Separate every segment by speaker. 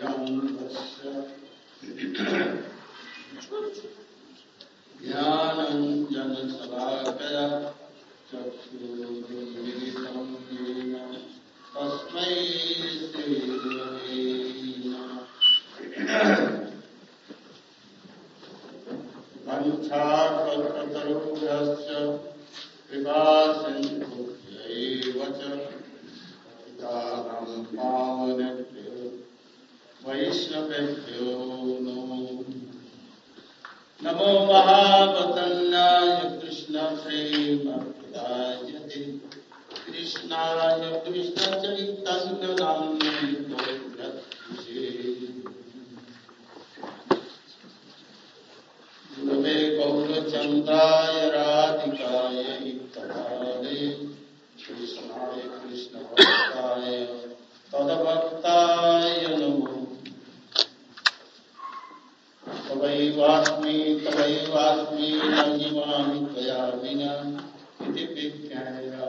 Speaker 1: नमो महावदन्नाय कृष्ण प्रेमप्रदायते कृष्णाय कृष्ण चैतन्य नाम्ने गुरवे गौरचन्द्राय राधिकायै तदालये कृष्णाय कृष्णभक्ताय तद्भक्ताय नमो तवैवास्मि महिमानि त्वया विना इति विज्ञाया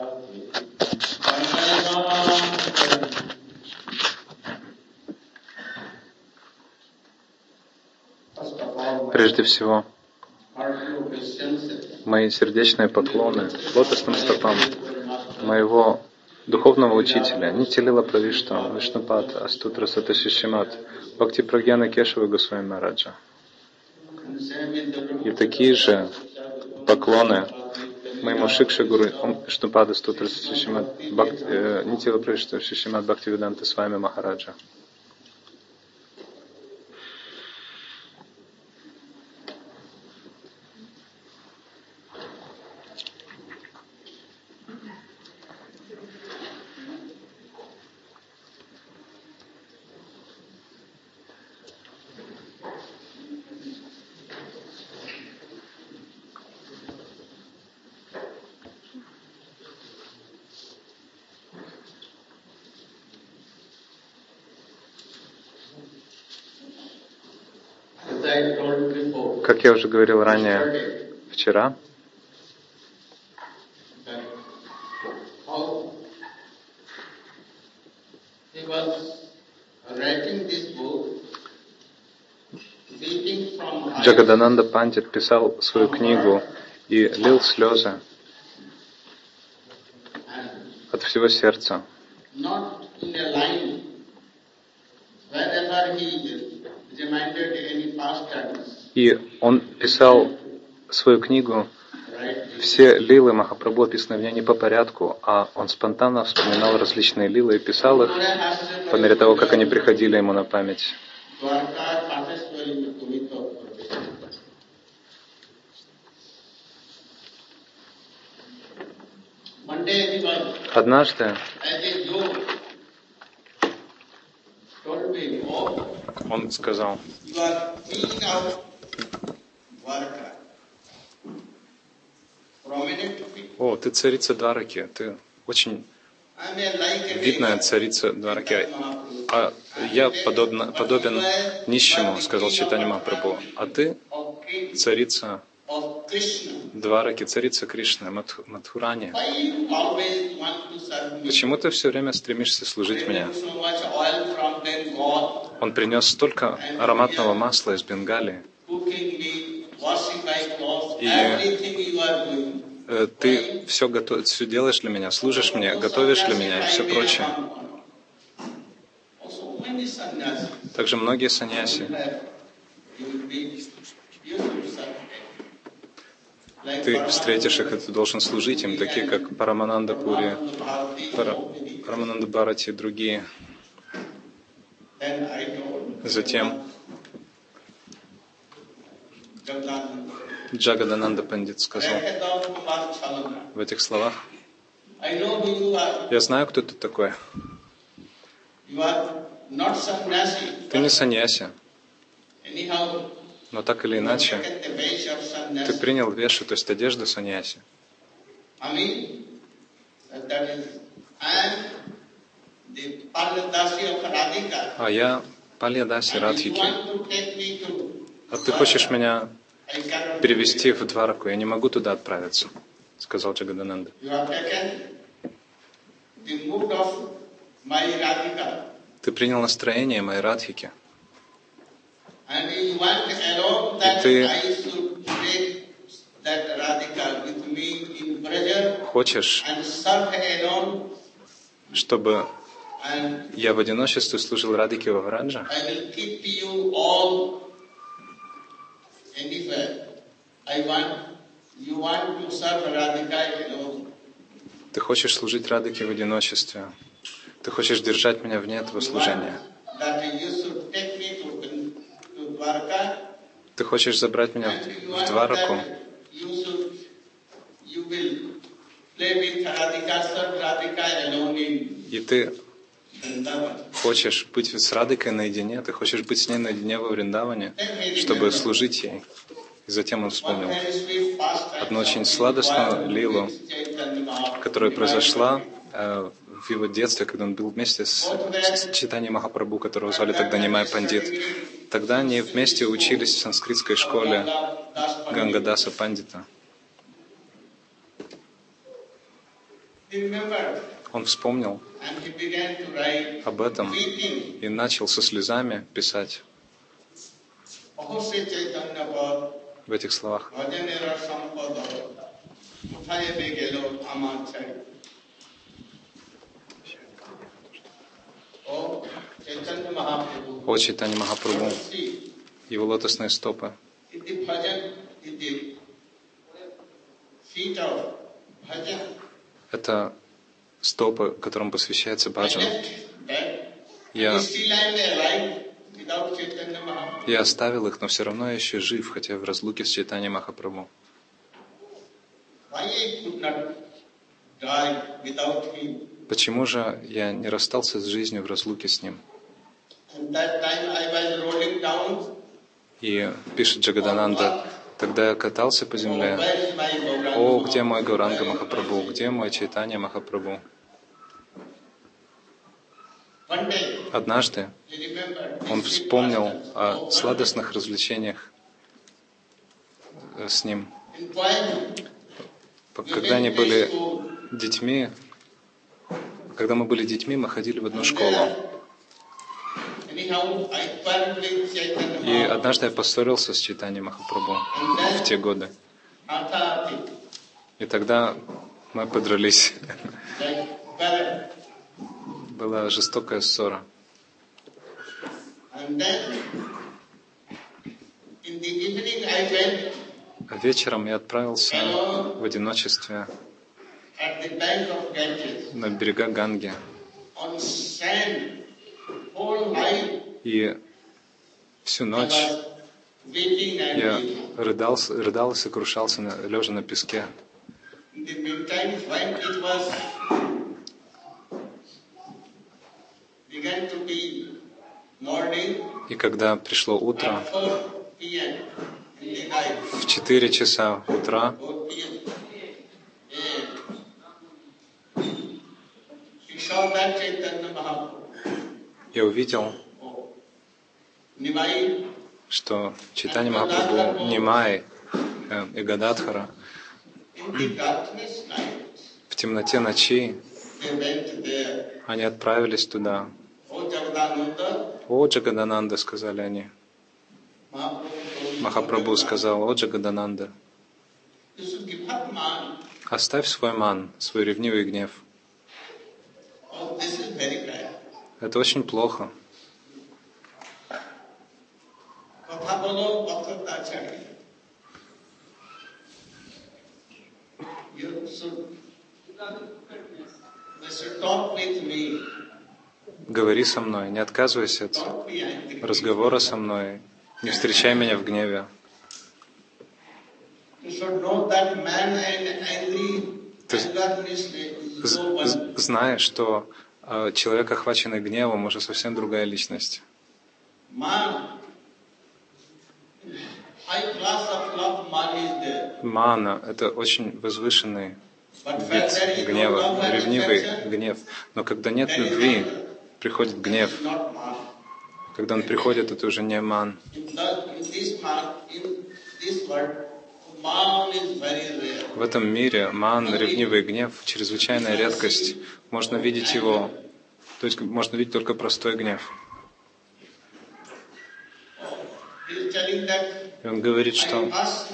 Speaker 2: Прежде всего, мои сердечные поклоны лотосным стопам моего духовного учителя Нитья-лила Правиштха, Вишнупад, Астутра Саташишимат, Бхакти Прагьяна Кешава Госвами Мараджа. И такие же поклоны моему Шикше Гуру Вишнупаду Астутра Саташишимат, Нитья-лила Правиштха, Шишимат Бхактивиданта Свами Махараджа. Как я уже говорил ранее, вчера, Джагадананда Пандит писал свою книгу и лил слезы от всего сердца. И он писал свою книгу, все лилы Махапрабху описаны в ней не по порядку, а он спонтанно вспоминал различные лилы и писал их по мере того, как они приходили ему на память. Однажды он сказал: «О, ты царица Двараки, ты очень видная царица Двараки, а я подобен нищему», — сказал Чайтанья Махапрабху, «а ты царица Двараки, царица Кришны, Мадхурани. Почему ты все время стремишься служить мне?» Он принес столько ароматного масла из Бенгалии, и ты все делаешь для меня, служишь мне, готовишь для меня и все прочее. Также многие саньяси. Ты встретишь их, и ты должен служить им, такие как Парамананда Пури, Парамананда Бхарати и другие. Затем Джагадананда Пандит сказал в этих словах: «Я знаю, кто ты такой. Ты не саньяси, но так или иначе ты принял вешу, то есть одежду саньяси. А я Пальядаси Радхики. А ты хочешь меня перевести в Двараку? Я не могу туда отправиться», — сказал Джагадананда. «Ты принял настроение моей Радхики,
Speaker 1: And you want alone that I should take that Radhika with me in Braja
Speaker 2: хочешь,
Speaker 1: and serve alone.
Speaker 2: чтобы я в одиночестве служил Радхике во Враджа?
Speaker 1: I will keep you all anywhere. You want to serve Radhika alone.
Speaker 2: Ты хочешь служить Радхике в одиночестве. Ты хочешь держать меня вне этого служения. Ты хочешь забрать меня в Двараку. И ты хочешь быть с Радхикой наедине, ты хочешь быть с ней наедине во Вриндаване, чтобы служить ей. И затем он вспомнил одну очень сладостную лилу, которая произошла в его детстве, когда он был вместе с Чайтаньей Махапрабху, которого звали тогда Нимай Пандит. Тогда они вместе учились в санскритской школе Гангадаса Пандита. Он вспомнил об этом и начал со слезами писать в этих словах. О Чайтанья Махапрабху, его лотосные стопы. Это стопы, которым посвящается баджан. Я оставил их, но все равно я еще жив, хотя в разлуке с Чайтаньей Махапрабху. Почему же я не расстался с жизнью в разлуке с ним? И пишет Джагадананда, тогда я катался по земле. О, где мой Гауранга Махапрабху? Где мой Чайтанья Махапрабху? Однажды он вспомнил о сладостных развлечениях с ним. Когда они были детьми, когда мы были детьми, мы ходили в одну школу. И однажды я поссорился с Чайтаньей Махапрабху в те годы. И тогда мы подрались. Была жестокая ссора. А вечером я отправился в одиночестве на берега Ганги. И всю ночь я рыдал и сокрушался, лежа на песке. И когда пришло утро, в 4 часа утра, я увидел, что Чайтанья Махапрабху, Нимай и Гададхара в темноте ночи они отправились туда. О, Джагадананда, сказали они. Махапрабху сказал: о, Джагадананда, оставь свой ман, свой ревнивый гнев. Это очень плохо. Говори со мной, не отказывайся от разговора со мной, не встречай меня в гневе. Ты знаешь, что человек, охваченный гневом, уже совсем другая личность. Мана — это очень возвышенный вид гнева, ревнивый гнев. Но когда нет любви, приходит гнев. Когда он приходит, это уже не ман. В этом мире ман, ревнивый гнев — чрезвычайная редкость. Можно видеть его, то есть можно видеть только простой гнев. И он говорит, что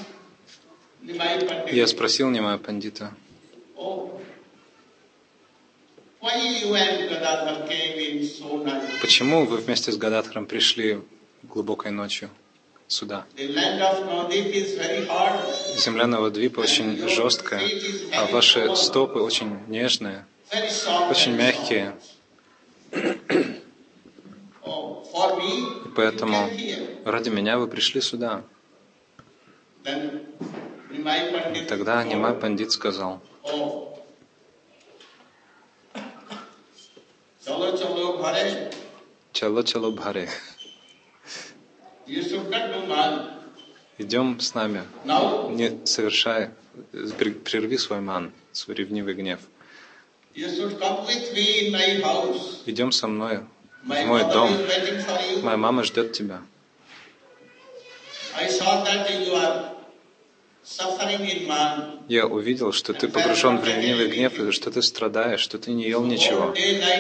Speaker 2: я спросил Нимая Пандита, почему вы вместе с Гададхаром пришли глубокой ночью сюда? Земля Навадвипа очень жесткая, а ваши стопы очень нежные, очень мягкие. И поэтому ради меня вы пришли сюда. И тогда Нимай Пандит сказал: Чало бхаре. Идем с нами. Не совершай, прерви свой ман, свой ревнивый гнев. Идем со мной в мой дом. Моя мама ждет тебя. Я увидел, что ты погружен в ревнивый гнев, и что ты страдаешь, что ты не ел ничего.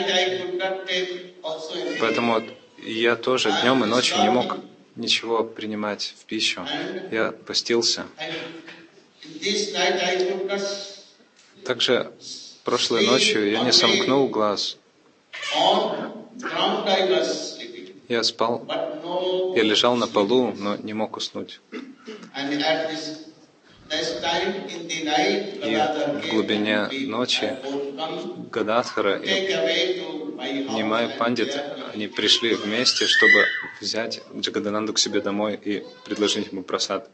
Speaker 2: Поэтому я тоже днем и ночью не мог ничего принимать в пищу. Я постился. Также прошлой ночью я не сомкнул глаз. Я спал, я лежал на полу, но не мог уснуть. И в глубине ночи Гададхара и Нимай Пандит, они пришли вместе, чтобы взять Джагадананду к себе домой и предложить ему прасад.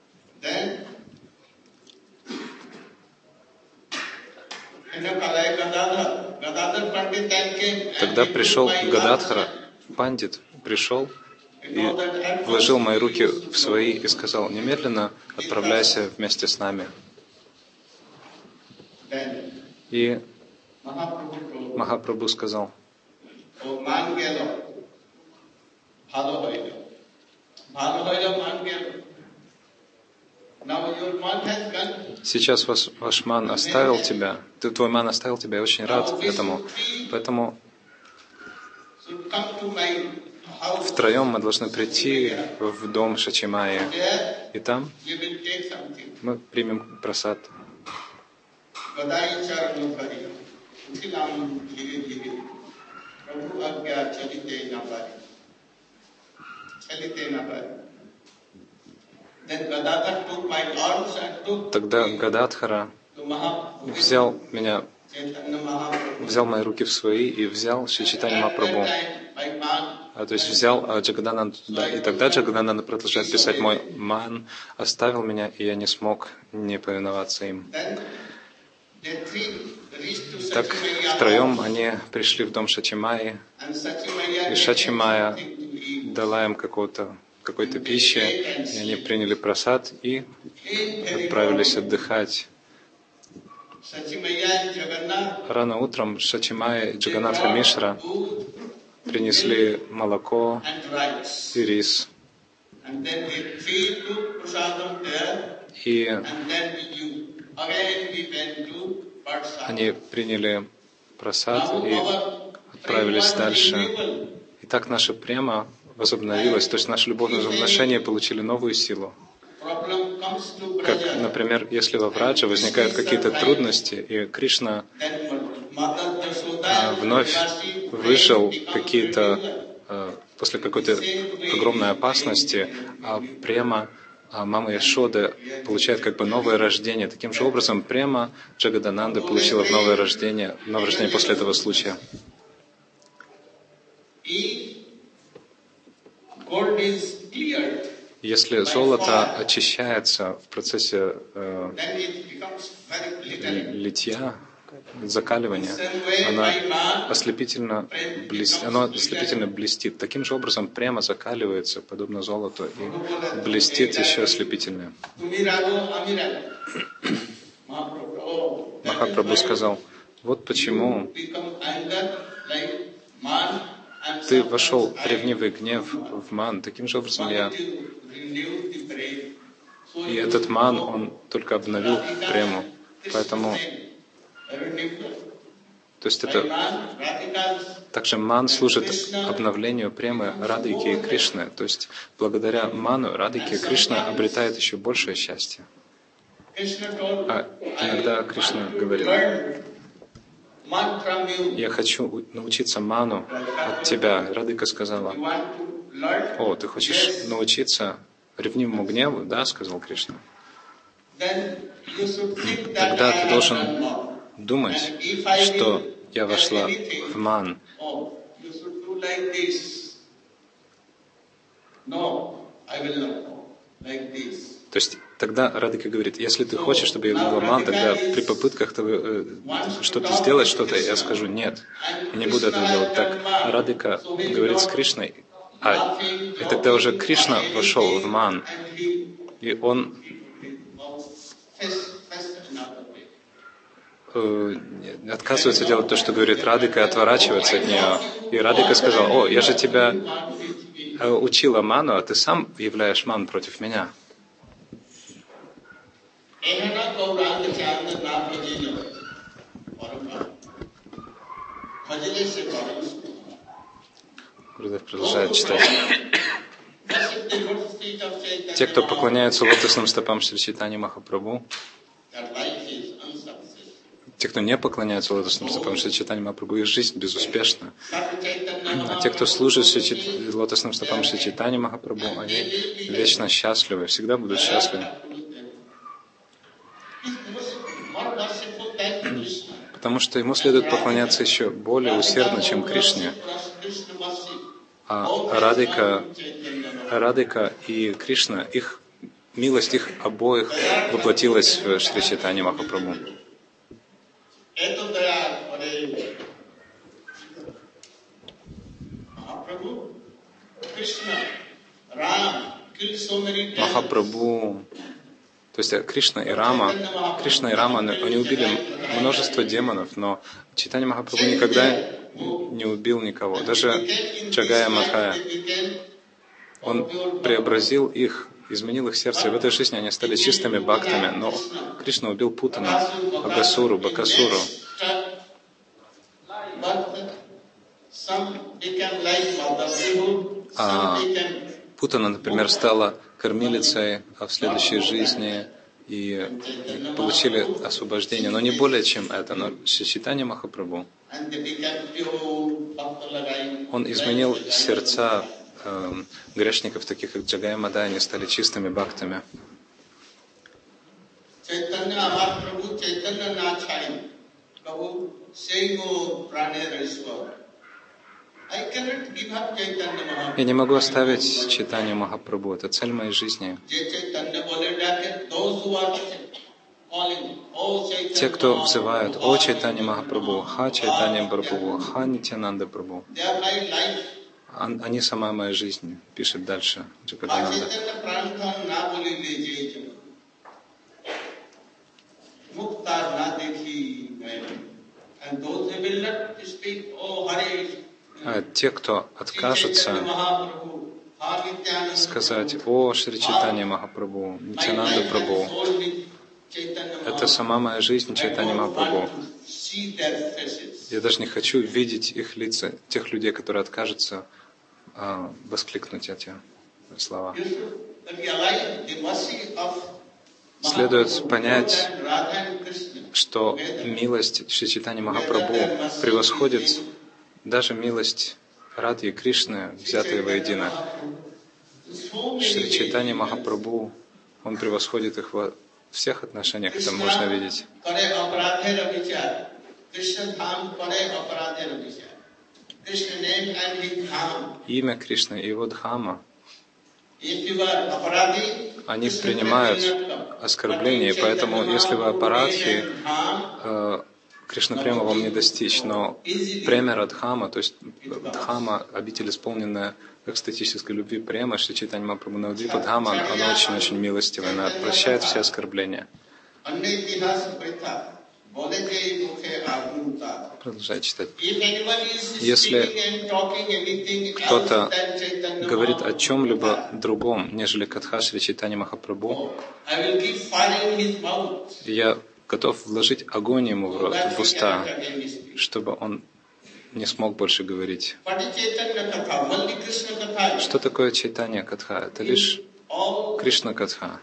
Speaker 2: Тогда пришел Гададхара, Пандит пришел и вложил мои руки в свои и сказал: немедленно отправляйся вместе с нами. И Махапрабху сказал: сейчас ваш ман оставил тебя, твой ман оставил тебя, я очень рад этому. Поэтому втроем мы должны прийти в дом Шачимайи, и там мы примем прасад. Тогда Гададхара взял мои руки в свои и взял Шри Чайтанья Махапрабху. То есть взял Джагадананду, да, и тогда Джагадананда продолжает писать: мой ман оставил меня, и я не смог не повиноваться им. Так втроем они пришли в дом Шачимайи, и Шачимайя дала им какой-то пищи, и они приняли прасад и отправились отдыхать. Рано утром Шачимайя и Джаганатха Мишра принесли молоко и рис. И они приняли прасад и отправились дальше. И так наша према возобновилась, то есть наши любовные взаимоотношения получили новую силу. Как, например, если во Врадже возникают какие-то трудности, и Кришна вновь выжил после какой-то огромной опасности, а према мама Яшоды получает как бы новое рождение. Таким же образом, према Джагадананды получила новое рождение после этого случая. Если золото очищается в процессе литья, закаливания, оно ослепительно блестит. Таким же образом, према закаливается, подобно золоту, и блестит еще ослепительнее. Махапрабху сказал: вот почему ты вошел в ревнивый гнев в ман. Таким же образом и этот ман, он только обновил прему. Поэтому, то То есть это также ман служит обновлению премы Радхики и Кришны. То есть благодаря ману Радхики и Кришна обретает еще большее счастье. А иногда Кришна говорил: я хочу научиться ману от тебя. Радхика сказала: о, ты хочешь научиться ревнивому гневу? Да, сказал Кришна. Тогда ты должен думать, что я вошла в ман. То есть тогда Радхика говорит: если ты хочешь, чтобы я видела ман, тогда при попытках что-то сделать, я скажу нет, я не буду этого делать. Так Радхика говорит с Кришной, и тогда уже Кришна вошел в ман, и он отказывается делать то, что говорит Радхика, и отворачивается от нее. И Радхика сказала: о, я же тебя учила ману, а ты сам являешь ман против меня. Гурудев продолжает читать. Те, кто поклоняются лотосным стопам Шри Чайтаньи Махапрабху, те, кто не поклоняются лотосным стопам Шри Чайтаньи Махапрабху, их жизнь безуспешна. А те, кто служит лотосным стопам Шри Чайтаньи Махапрабху, они вечно счастливы, всегда будут счастливы. Потому что ему следует поклоняться еще более усердно, чем Кришне. А Радхика и Кришна, их милость их обоих воплотилась в Шри Чайтаньи Махапрабху. Махапрабху, то есть Кришна и Рама, они убили множество демонов, но Чайтанья Махапрабху никогда не убил никого. Даже Джагая Мадхая. Он преобразил их, изменил их сердце, и в этой жизни они стали чистыми бхактами. Но Кришна убил Путану, Агасуру, Бакасуру. А Путана, например, стала кормилицей в следующей жизни и получили освобождение. Но не более чем это. Но Шри Чайтанья Махапрабху, он изменил сердца грешников, таких как Джагая Мадхая, они стали чистыми бхактами. Я не могу оставить Чайтанью Махапрабху. Это цель моей жизни. Те, кто взывают: о Чайтанья Махапрабху, Ха Чайтанья Прабху, Ха Нитьянанда Прабху, они сама моя жизнь, пишет дальше Джагадананда. А те, кто откажутся сказать: о Шри Чайтанья Махапрабху, Нитьянанда Прабху, это сама моя жизнь, Чайтанья Махапрабху. Я даже не хочу видеть их лица, тех людей, которые откажутся воскликнуть эти слова. Следует понять, что милость Шри Чайтаньи Махапрабху превосходит даже милость Радхи и Кришны, взятые воедино. Шри Чайтанья Махапрабху, он превосходит их во всех отношениях, это можно видеть. Имя Кришны и его Дхама, они принимают оскорбления, и поэтому, если вы апарадхи, Кришна према вам не достичь, но премя Радхама, то есть Дхама, обитель, исполненная экстатической любви, према, Шри Чайтанья Махапрабху Навадвипа Дхама, она очень-очень милостивая, она прощает все оскорбления. Продолжай читать. Если кто-то говорит о чем-либо другом, нежели Катха Шри Чайтаньи Махапрабху, я готов вложить огонь ему в рот, в уста, чтобы он не смог больше говорить. Что такое Чайтанья Катха? Это лишь Кришна Катха.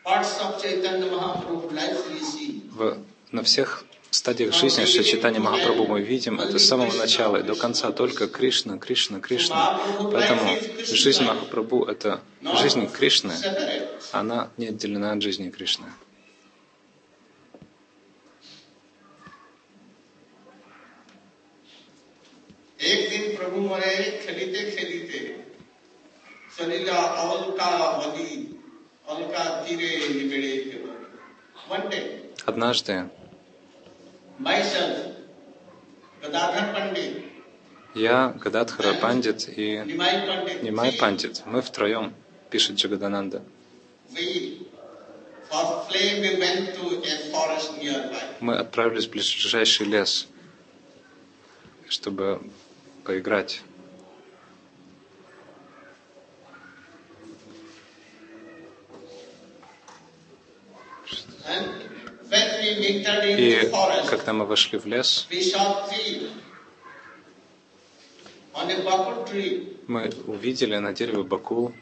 Speaker 2: На всех стадиях жизни Шри Чайтанья Махапрабху мы видим это с самого начала и до конца только Кришна, Кришна, Кришна. Поэтому жизнь Махапрабху — это жизнь Кришны, она не отделена от жизни Кришны. Однажды я, Гададхара Пандит и Нимай Пандит, мы втроем, пишет Джагадананда, мы отправились в ближайший лес, чтобы поиграть. И когда мы вошли в лес, мы увидели на дереве бакул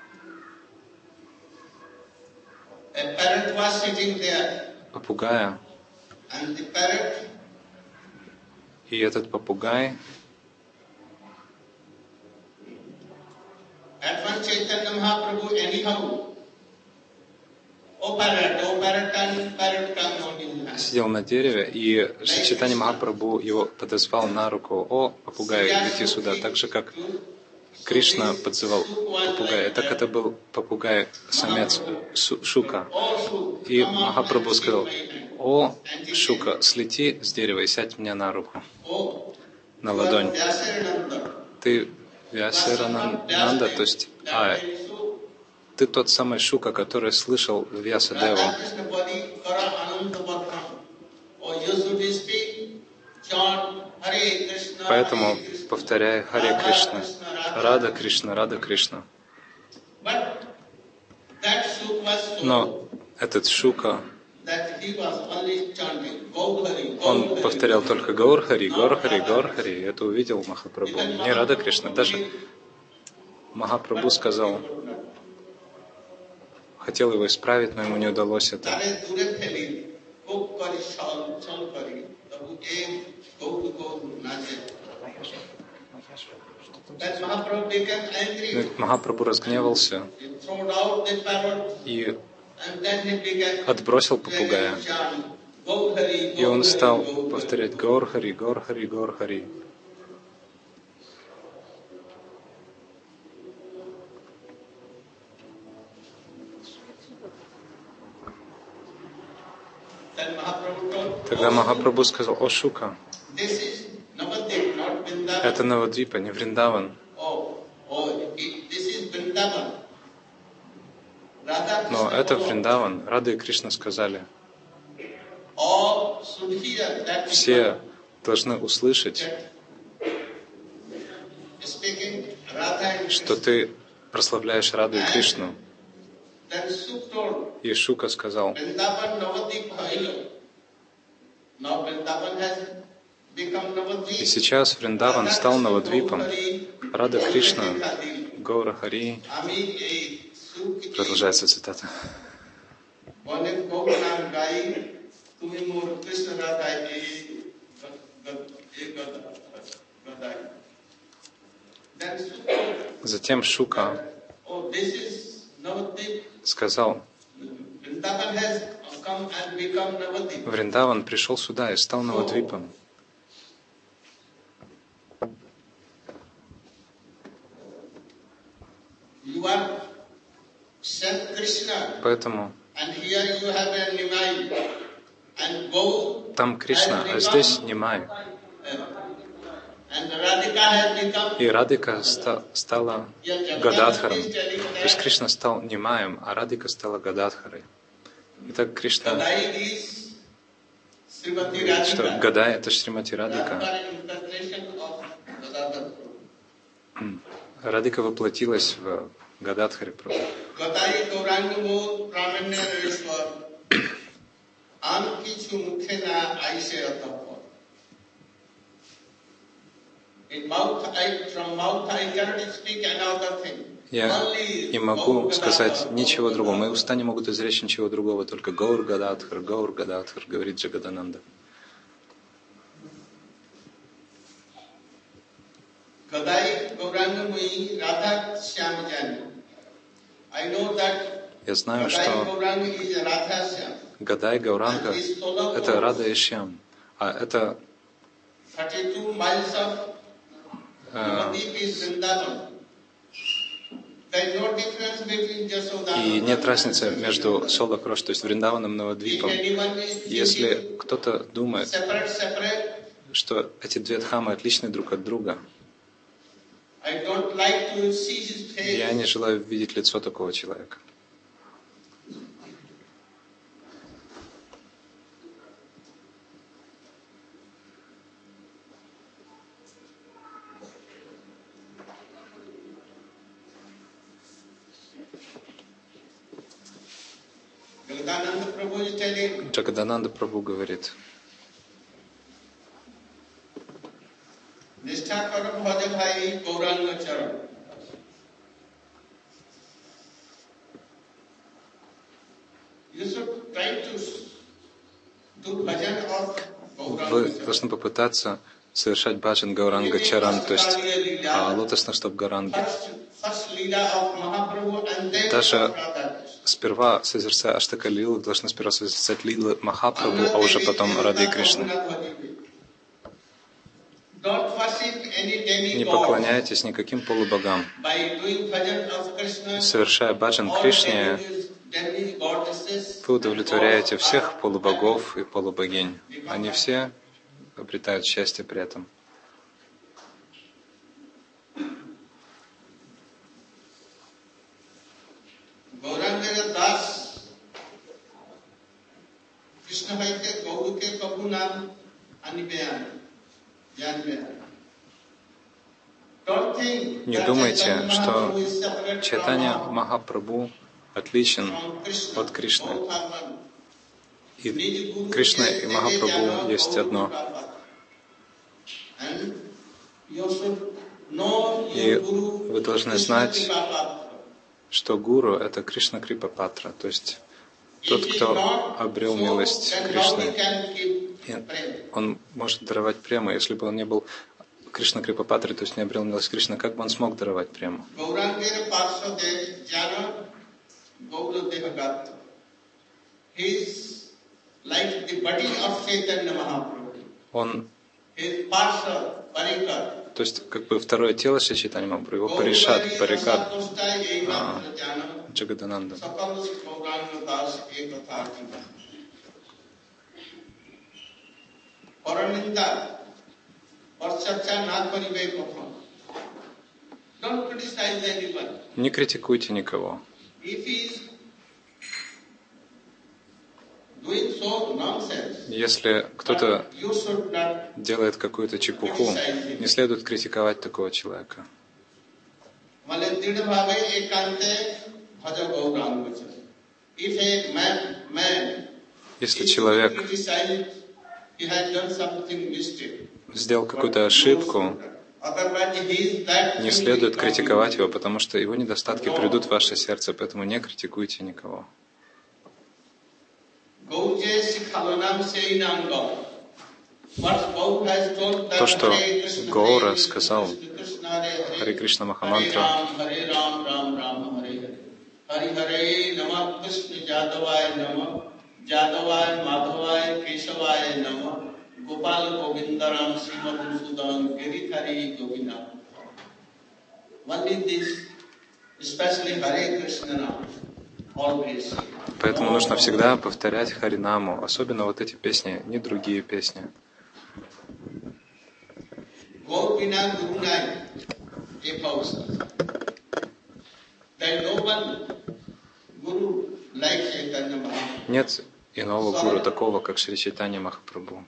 Speaker 2: попугая. И этот попугай сидел на дереве, и Шри Чайтанья Махапрабху его подозвал на руку: «О, попугай, лети сюда», так же, как Кришна подзывал попугая. Так это был попугай, самец Шука. И Махапрабху сказал: «О, Шука, слети с дерева и сядь мне на руку, на ладонь». Ты Вьясарананда, то есть ты тот самый Шука, который слышал Вьясадеву. Поэтому повторяй Харе Кришна, Рада Кришна, Рада Кришна. Но этот Шука, он повторял только Гаур Хари, Гаур Хари, Гаур Хари. И это увидел Махапрабху, не Рада Кришна. Даже Махапрабху сказал, хотел его исправить, но ему не удалось это. Махапрабху разгневался и отбросил попугая. И он стал повторять Гаур Хари, Гаур Хари, Гаур Хари. Тогда Махапрабху сказал: «О, Шука, это Навадвипа, не Вриндаван. Но это Вриндаван». Рада и Кришна сказали: все должны услышать, что ты прославляешь Раду и Кришну. И Шука сказал: и сейчас Вриндаван стал Навадвипом. Рада Кришна, Гаура Хари. Продолжается цитата. Затем Шука сказал: Вриндаван пришел сюда и стал Навадвипом. Поэтому там Кришна, а здесь Нимай. И Радика стала Гададхаром. То есть Кришна стал Нимаем, а Радика стала Гададхарой. Итак, Кришна говорит, что Гадай — это Шримати Радика. Радика воплотилась в Гададхаре. Я не могу сказать ничего другого. Мои уста не могут изречь ничего другого, только Гаур Гададхар, говорит Джагадананда. Я знаю, что Гадай Гауранга – это Рада и Шьям, а это и нет разницы между Солакрош, то есть Вриндаваном и Навадвипом. Если кто-то думает, что эти две дхамы отличны друг от друга, я не желаю видеть лицо такого человека. Джагадананда Прабху говорит: вы должны попытаться совершать баджан Гауранга Чаран, то есть лотосных стоп Гауранги. Даже сперва созерцая Аштака Лилу, вы должны сперва созерцать Лилы Махапрабху, а уже потом Рады и Кришны. Не поклоняйтесь никаким полубогам. Совершая баджан Кришне, вы удовлетворяете всех полубогов и полубогинь. Они все обретают счастье при этом. Не думайте, что Чайтанья Махапрабху отличен от Кришны. И Кришна и Махапрабху есть одно. И вы должны знать, что Гуру — это Кришна Крипа Патра, то есть тот, кто обрел милость Кришны. И он может даровать прему. Если бы он не был Кришна Крипа Патра, то есть не обрел милость Кришны, как бы он смог даровать прему? Он, то есть, как бы второе тело Шри Чайтанья Махапрабху, его Паришат, Парикар, Джагадананда. Не критикуйте никого. Если кто-то делает какую-то чепуху, не следует критиковать такого человека. Если человек сделал какую-то ошибку, не следует критиковать его, потому что его недостатки придут в ваше сердце, поэтому не критикуйте никого. То, что Гаура сказал Харе Кришна Махамантра, поэтому нужно всегда повторять Харинаму, особенно вот эти песни, не другие песни. Нет иного гуру такого, как Шри Чайтанья Махапрабху.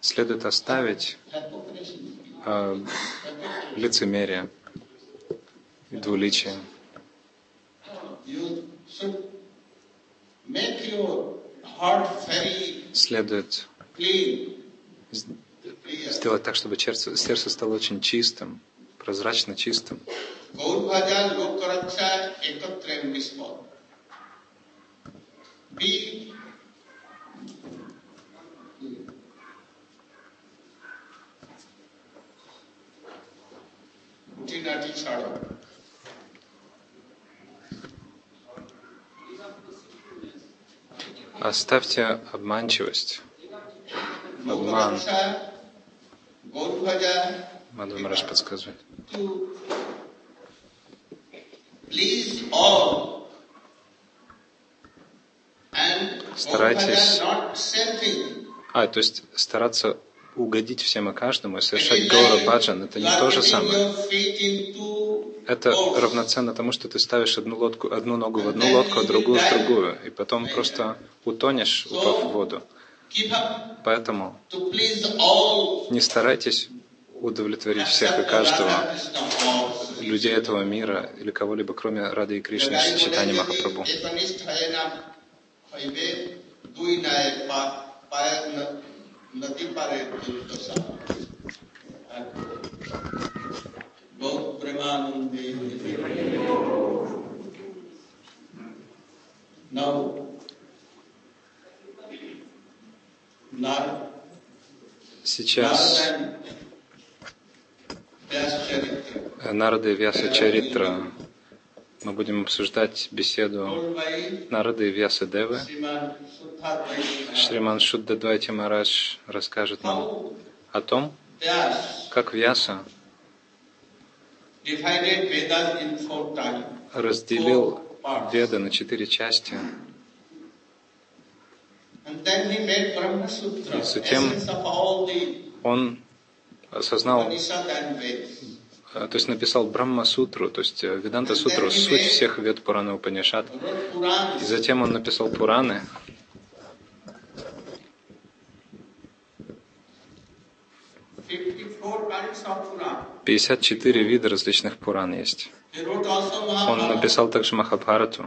Speaker 2: следует оставить лицемерие и двуличие. Следует сделать так, чтобы сердце стало очень чистым, прозрачно чистым. Оставьте обманчивость, обман. Мадхва Махарадж подсказывает. Старайтесь, то есть стараться угодить всем и каждому и совершать гаура баджан, это не то же самое. Это равноценно тому, что ты ставишь одну ногу в одну лодку, а другую в другую, и потом просто утонешь, упав в воду. Поэтому не старайтесь удовлетворить всех и каждого, людей этого мира или кого-либо, кроме Рады и Кришны, Чайтанья Махапрабху. Сейчас Нарада и Вьяса Чаритра. Мы будем обсуждать беседу Нарады и Вьяса Девы. Шриман Шуддадвайти Махарадж расскажет нам о том, как Вьяса разделил Веды на 4 части. И затем он осознал, то есть написал Брахма-сутру, то есть Веданта-сутру, суть всех Вед, Пурана, Упанишад. И затем он написал Пураны. — 54 вида различных Пуран есть. Он написал также Махабхарату,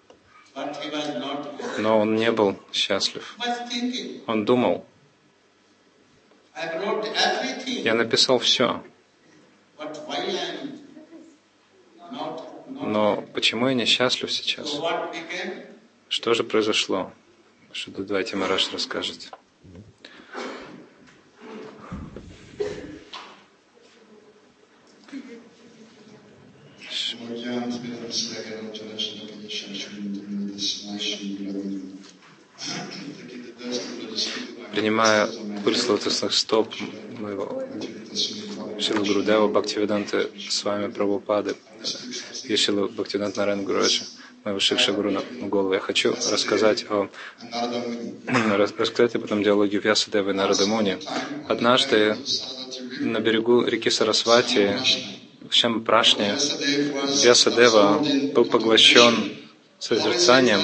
Speaker 2: но он не был счастлив. Он думал: я написал все, но почему я не счастлив сейчас? Что же произошло? Шуддадвайти Махарадж расскажет. Принимая пульс лотосных стоп моего Шрила Гурудева, Бхактивиданты с вами Прабхупады и Шрила Бхактивиданта Нарайана Гурураджа, моего Шикша Гуру на голову, я хочу рассказать об этом диалоге Вьяса Девы и Нарады Муни. Однажды на берегу реки Сарасвати в Шампрашне Вьяса Дева был поглощен созерцанием,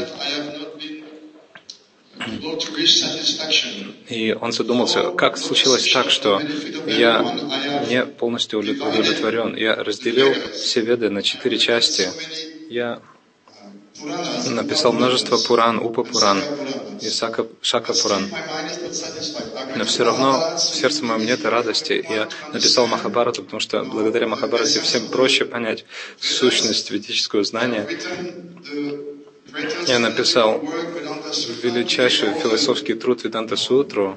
Speaker 2: и он задумался, как случилось так, что я не полностью удовлетворен. Я разделил все Веды на 4 части. Я написал множество Пуран, Упа-Пуран и Шака-Пуран. Но все равно в сердце моем нет радости. Я написал Махабхарату, потому что благодаря Махабхарате всем проще понять сущность ведического знания. Я написал величайший философский труд Веданта-сутру.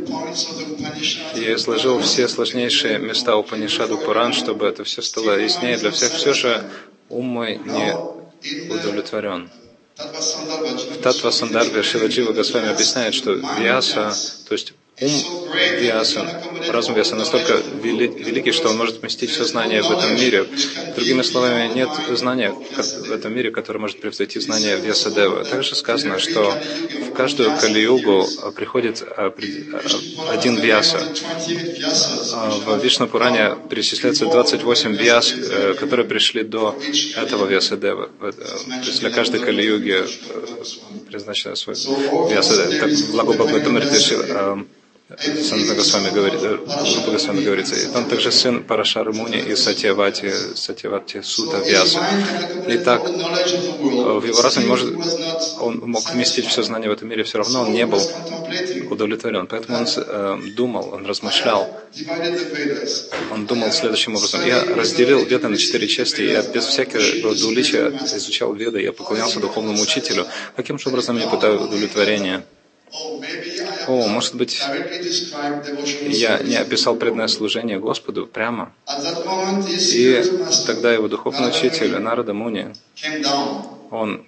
Speaker 2: Я изложил все сложнейшие места Упанишаду Пуран, чтобы это все стало яснее для всех. Все же ум мой не удовлетворен. В Татва Сандарбе Шрила Джива Госвами объясняет, что Вьяса, то есть ум Вьяса, разум Вьяса настолько великий, что он может вместить все знания в этом мире. Другими словами, нет знания в этом мире, которое может превзойти знания Вьяса Девы. Также сказано, что в каждую Кали-югу приходит один Вьяса. В Вишну-Пуране перечисляется 28 Вьяс, которые пришли до этого Вьяса Девы. То есть для каждой Кали-юги предназначено свой Вьяса Девы. Так в Лагу Бхагаватамрите Санатана Госвами говорится. И он также сын Парашары Муни и Сатьявати Сута Вьяса. Итак, в его разуме он мог вместить все знания в этом мире, все равно он не был удовлетворен. Поэтому он думал, он размышлял. Он думал следующим образом. Я разделил Веды на 4 части, я без всякого двуличия изучал Веды, я поклонялся духовному учителю. Каким же образом я пытаю удовлетворение? Может быть, я не описал преданное служение Господу прямо. И тогда его духовный учитель, Нарада Муни, он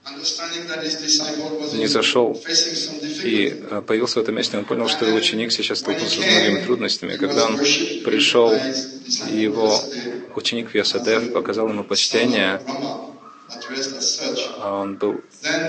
Speaker 2: не зашел и появился в этом месте. Он понял, что его ученик сейчас столкнулся с многими трудностями. Когда он пришел, его ученик Вьясадев показал ему почтение, он был...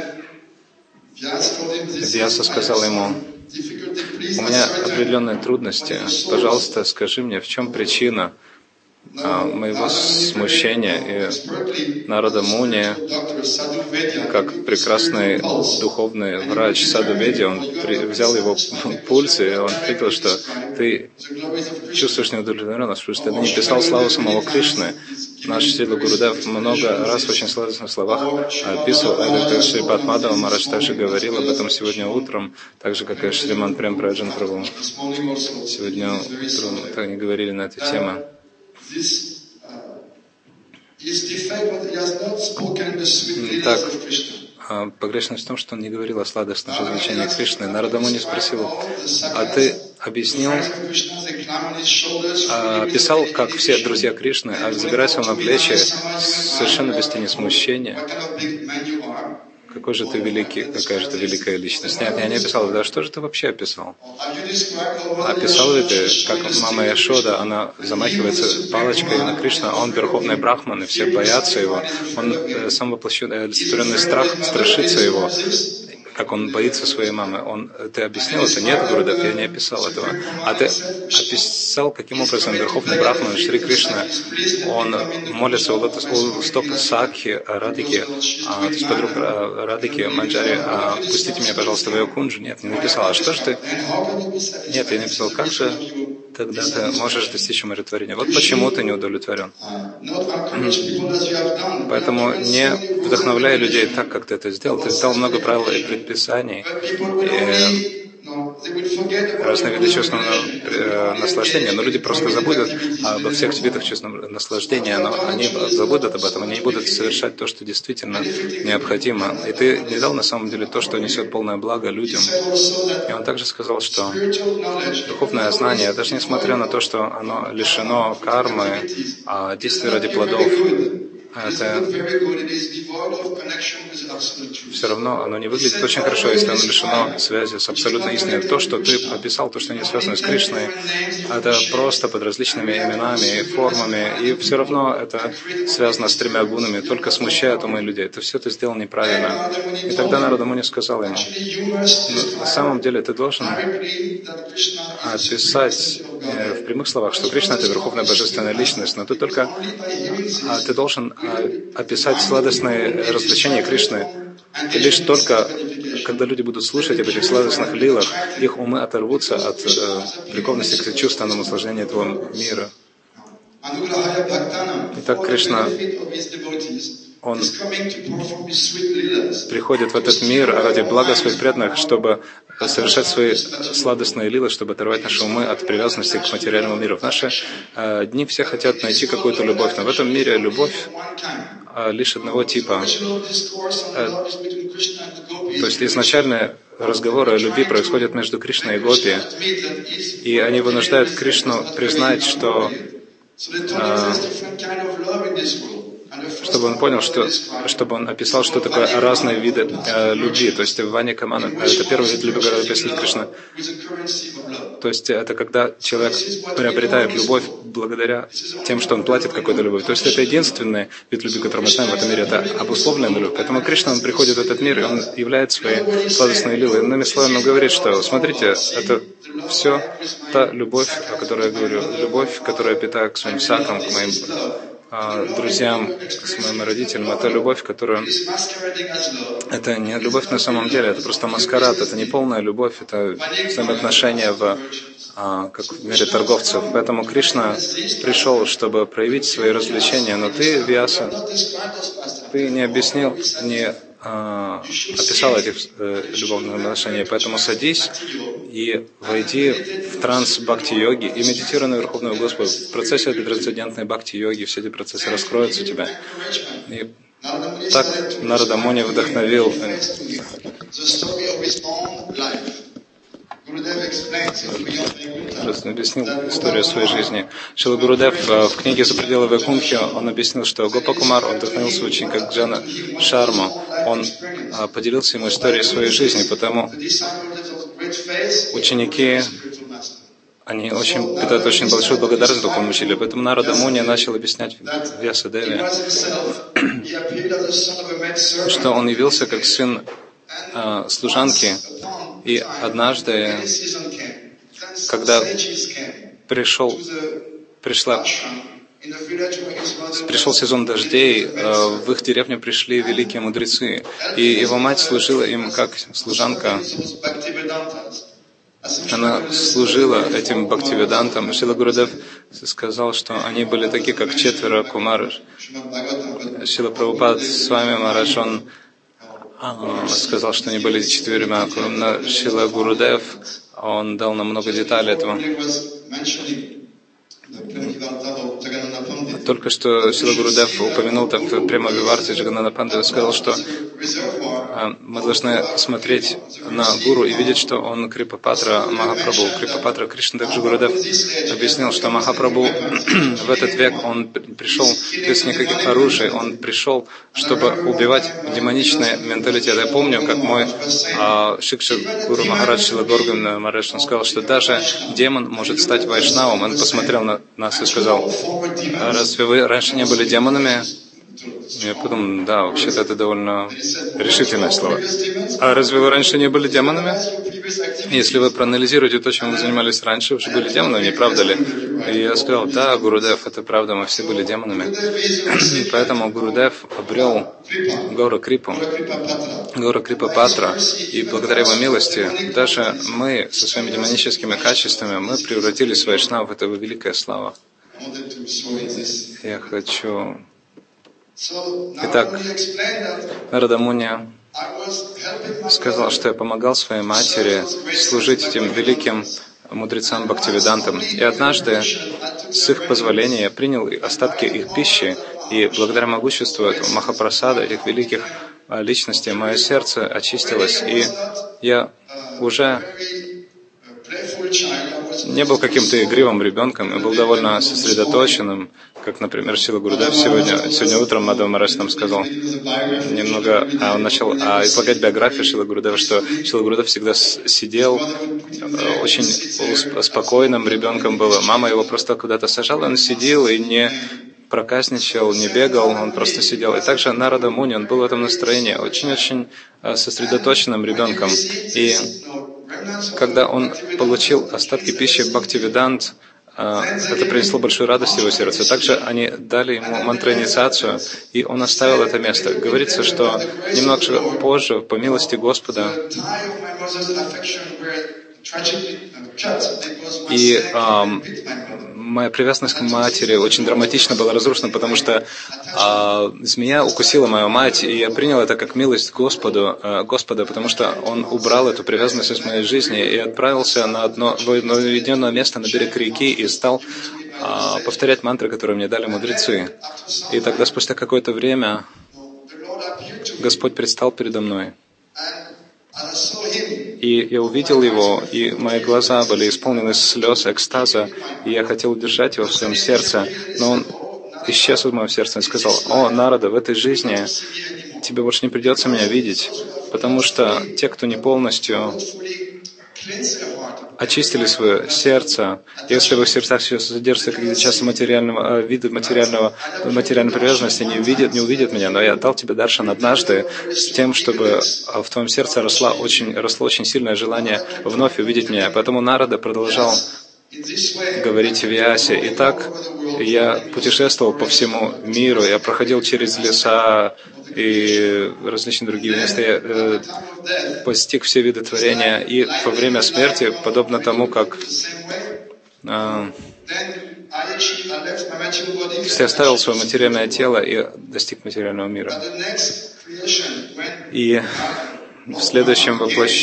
Speaker 2: Вьяса сказал ему: у меня определенные трудности, пожалуйста, скажи мне, в чем причина моего смущения. И Нарада Муни, как прекрасный духовный врач Саду Веди, он взял его пульс, и он видел, что ты чувствуешь неудовлетворенность, потому что ты не писал славу самого Кришны. Наш Шрила Гурудев много раз в очень сладостных словах описывал это. Шрипад Мадхава Марадж также говорил об этом сегодня утром, так же, как и Шриман Прем Праджан Прабху. Сегодня утром они говорили на эту тему. Так, погрешность в том, что он не говорил о сладостных развлечениях Кришны. Нарада Муни спросил: а ты объяснил, описал, как все друзья Кришны, забираясь на плечи, совершенно без тени смущения? Какой же ты великий, какая же ты великая личность? Нет, я не описал. Да что же ты вообще описал? Описал ли ты, как мама Яшода, она замахивается палочкой на Кришну, а он верховный брахман, и все боятся его. Он сам воплощенный, олицетворенный страх, страшится его, как он боится своей мамы. Ты объяснил это? Нет, Гурудев, я не описал этого. А ты описал, каким образом верховный брахман Шри Кришна, он молится у стоп Сакхи, Радхики, то есть подруг Радхики, Манджари: пустите меня, пожалуйста, в ее кунджу. Нет, не написал. А что же ты? Нет, я не написал. Как же тогда ты можешь достичь умиротворения? Вот почему ты не удовлетворен. Поэтому не вдохновляй людей так, как ты это сделал. Ты дал много правил и предписаний, разные виды чувственного наслаждения, но люди просто забудут обо всех видах чувственного наслаждения, но они забудут об этом, они не будут совершать то, что действительно необходимо. И ты не дал на самом деле то, что несет полное благо людям. И он также сказал, что духовное знание, даже несмотря на то, что оно лишено кармы, действия ради плодов, это все равно оно не выглядит очень хорошо, если оно лишено связи с абсолютной истиной. То, что ты описал, то, что не связано с Кришной, это просто под различными именами и формами, и все равно это связано с 3 гунами, только смущает умы людей. Ты все это сделал неправильно. И тогда Нарада Муни сказал ему: на самом деле ты должен описать в прямых словах, что Кришна — это верховная божественная личность, но ты должен описать сладостные развлечения Кришны. И лишь только, когда люди будут слушать об этих сладостных лилах, их умы оторвутся от прикованности к чувственному наслаждению этого мира. Итак, Кришна, он приходит в этот мир ради блага своих преданных, чтобы совершать свои сладостные лилы, чтобы оторвать наши умы от привязанности к материальному миру. В наши дни все хотят найти какую-то любовь, но в этом мире любовь лишь одного типа. То есть изначальные разговоры о любви происходят между Кришной и Гопи, и они вынуждают Кришну признать, что чтобы он понял, чтобы он описал, что такое разные виды любви. То есть Вани Камана — это первый вид любви, который описывает Кришна. То есть это когда человек приобретает любовь благодаря тем, что он платит какой-то любовь. То есть это единственный вид любви, который мы знаем в этом мире, это обусловленная любовь. Поэтому Кришна, он приходит в этот мир, и он являет свои сладостные лилы. Иными словами, он говорит, что, смотрите, это все та любовь, о которой я говорю, любовь, которую я питаю к своим сакам, к моим друзьям, с моим родителям. Это любовь, которую... Это не любовь на самом деле, это просто маскарад, это не полная любовь, это взаимоотношения как в мире торговцев. Поэтому Кришна пришел, чтобы проявить свои развлечения, но ты, Вьяса, ты не объяснил, не описал этих любовных отношений. Поэтому садись и войди в транс бхакти-йоги и медитируй на Верховного Господа. В процессе этой трансцендентной бхакти-йоги все эти процессы раскроются у тебя. И так Нарада Муни вдохновил. Объяснил историю своей жизни. Шрила Гурудев в книге «За пределы Вайкунтхи» он объяснил, что Гопа Кумар, он вдохновил своего ученика Джана Шарму. Он поделился ему историей своей жизни, потому ученики, они питают очень большую благодарность духовному учителю. Поэтому Нарада Муни начал объяснять Вьясадеве, что он явился как сын служанки, и однажды, когда пришел сезон дождей, в их деревню пришли великие мудрецы, и его мать служила им как служанка. Она служила этим бхактиведантам. Шрила Гурудев сказал, что они были такие, как 4 кумары. Шрила Прабхупад с вами, Махарадж, он сказал, что они были 4. Шрила Гурудев, он дал нам много деталей этого. Только что Шрила Гурудев упомянул так в Према-виварте Джаганнатха Пандиту, сказал, что мы должны смотреть на Гуру и видеть, что он Крипапатра Махапрабху. Крипапатра Кришна. Также Гурудев объяснил, что Махапрабху в этот век он пришел без никаких оружий, он пришел, чтобы убивать демоничный менталитет. Я помню, как мой Шикша Гуру Махарадж Шрила Горган Махарадж, он сказал, что даже демон может стать вайшнавом. Он посмотрел на нас и сказал: разве вы раньше не были демонами? Я подумал, да, вообще-то это довольно решительное слово. А разве вы раньше не были демонами? Если вы проанализируете то, чем вы занимались раньше, вы же были демонами, не правда ли? И я сказал: да, Гурудев, это правда, мы все были демонами. Поэтому Гурудев обрел Гаура Крипу, Гаура Крипапатра, и благодаря его милости даже мы со своими демоническими качествами, мы превратились в вайшнав, это великая слава. Я хочу... Итак, Нарада Муни сказал, что я помогал своей матери служить этим великим мудрецам бхактиведантам. И однажды, с их позволения, я принял остатки их пищи, и благодаря могуществу этого Махапрасада, этих великих личностей, мое сердце очистилось, и я уже не был каким-то игривым ребенком, я был довольно сосредоточенным, как, например, Шрила Гурудев сегодня утром Мадхава Махарадж нам сказал немного, он начал излагать биографию Шрила Гурудева, что Шрила Гурудев всегда сидел, очень спокойным ребенком был. Мама его просто куда-то сажала, он сидел и не проказничал, не бегал, он просто сидел. И также Нарада Муни, он был в этом настроении, очень-очень сосредоточенным ребенком. И когда он получил остатки пищи Бхактивидант, это принесло большую радость в его сердце. Также они дали ему мантра-инициацию, и он оставил это место. Говорится, что немного позже, по милости Господа, и моя привязанность к матери очень драматично была разрушена, потому что змея укусила мою мать, и я принял это как милость Господа, потому что Он убрал эту привязанность из моей жизни и отправился на уединенное место на берег реки и стал повторять мантры, которые мне дали мудрецы. И тогда, спустя какое-то время, Господь предстал передо мной. И я увидел его, и мои глаза были исполнены слез, экстаза, и я хотел удержать его в своем сердце, но он исчез в моем сердце и сказал: «О, Нарада, в этой жизни тебе больше не придется меня видеть, потому что те, кто не полностью очистили свое сердце, если в их сердцах сейчас содержится какие-то части материального вида, материальной привязанности, не увидят меня, но я дал тебе даршан однажды с тем, чтобы в твоем сердце росло очень сильное желание вновь увидеть меня». Поэтому Нарада продолжал говорить в Вьясе. И так я путешествовал по всему миру, я проходил через леса и различные другие места. Я постиг все виды творения. И во время смерти, подобно тому, как я оставил свое материальное тело и достиг материального мира. И в следующем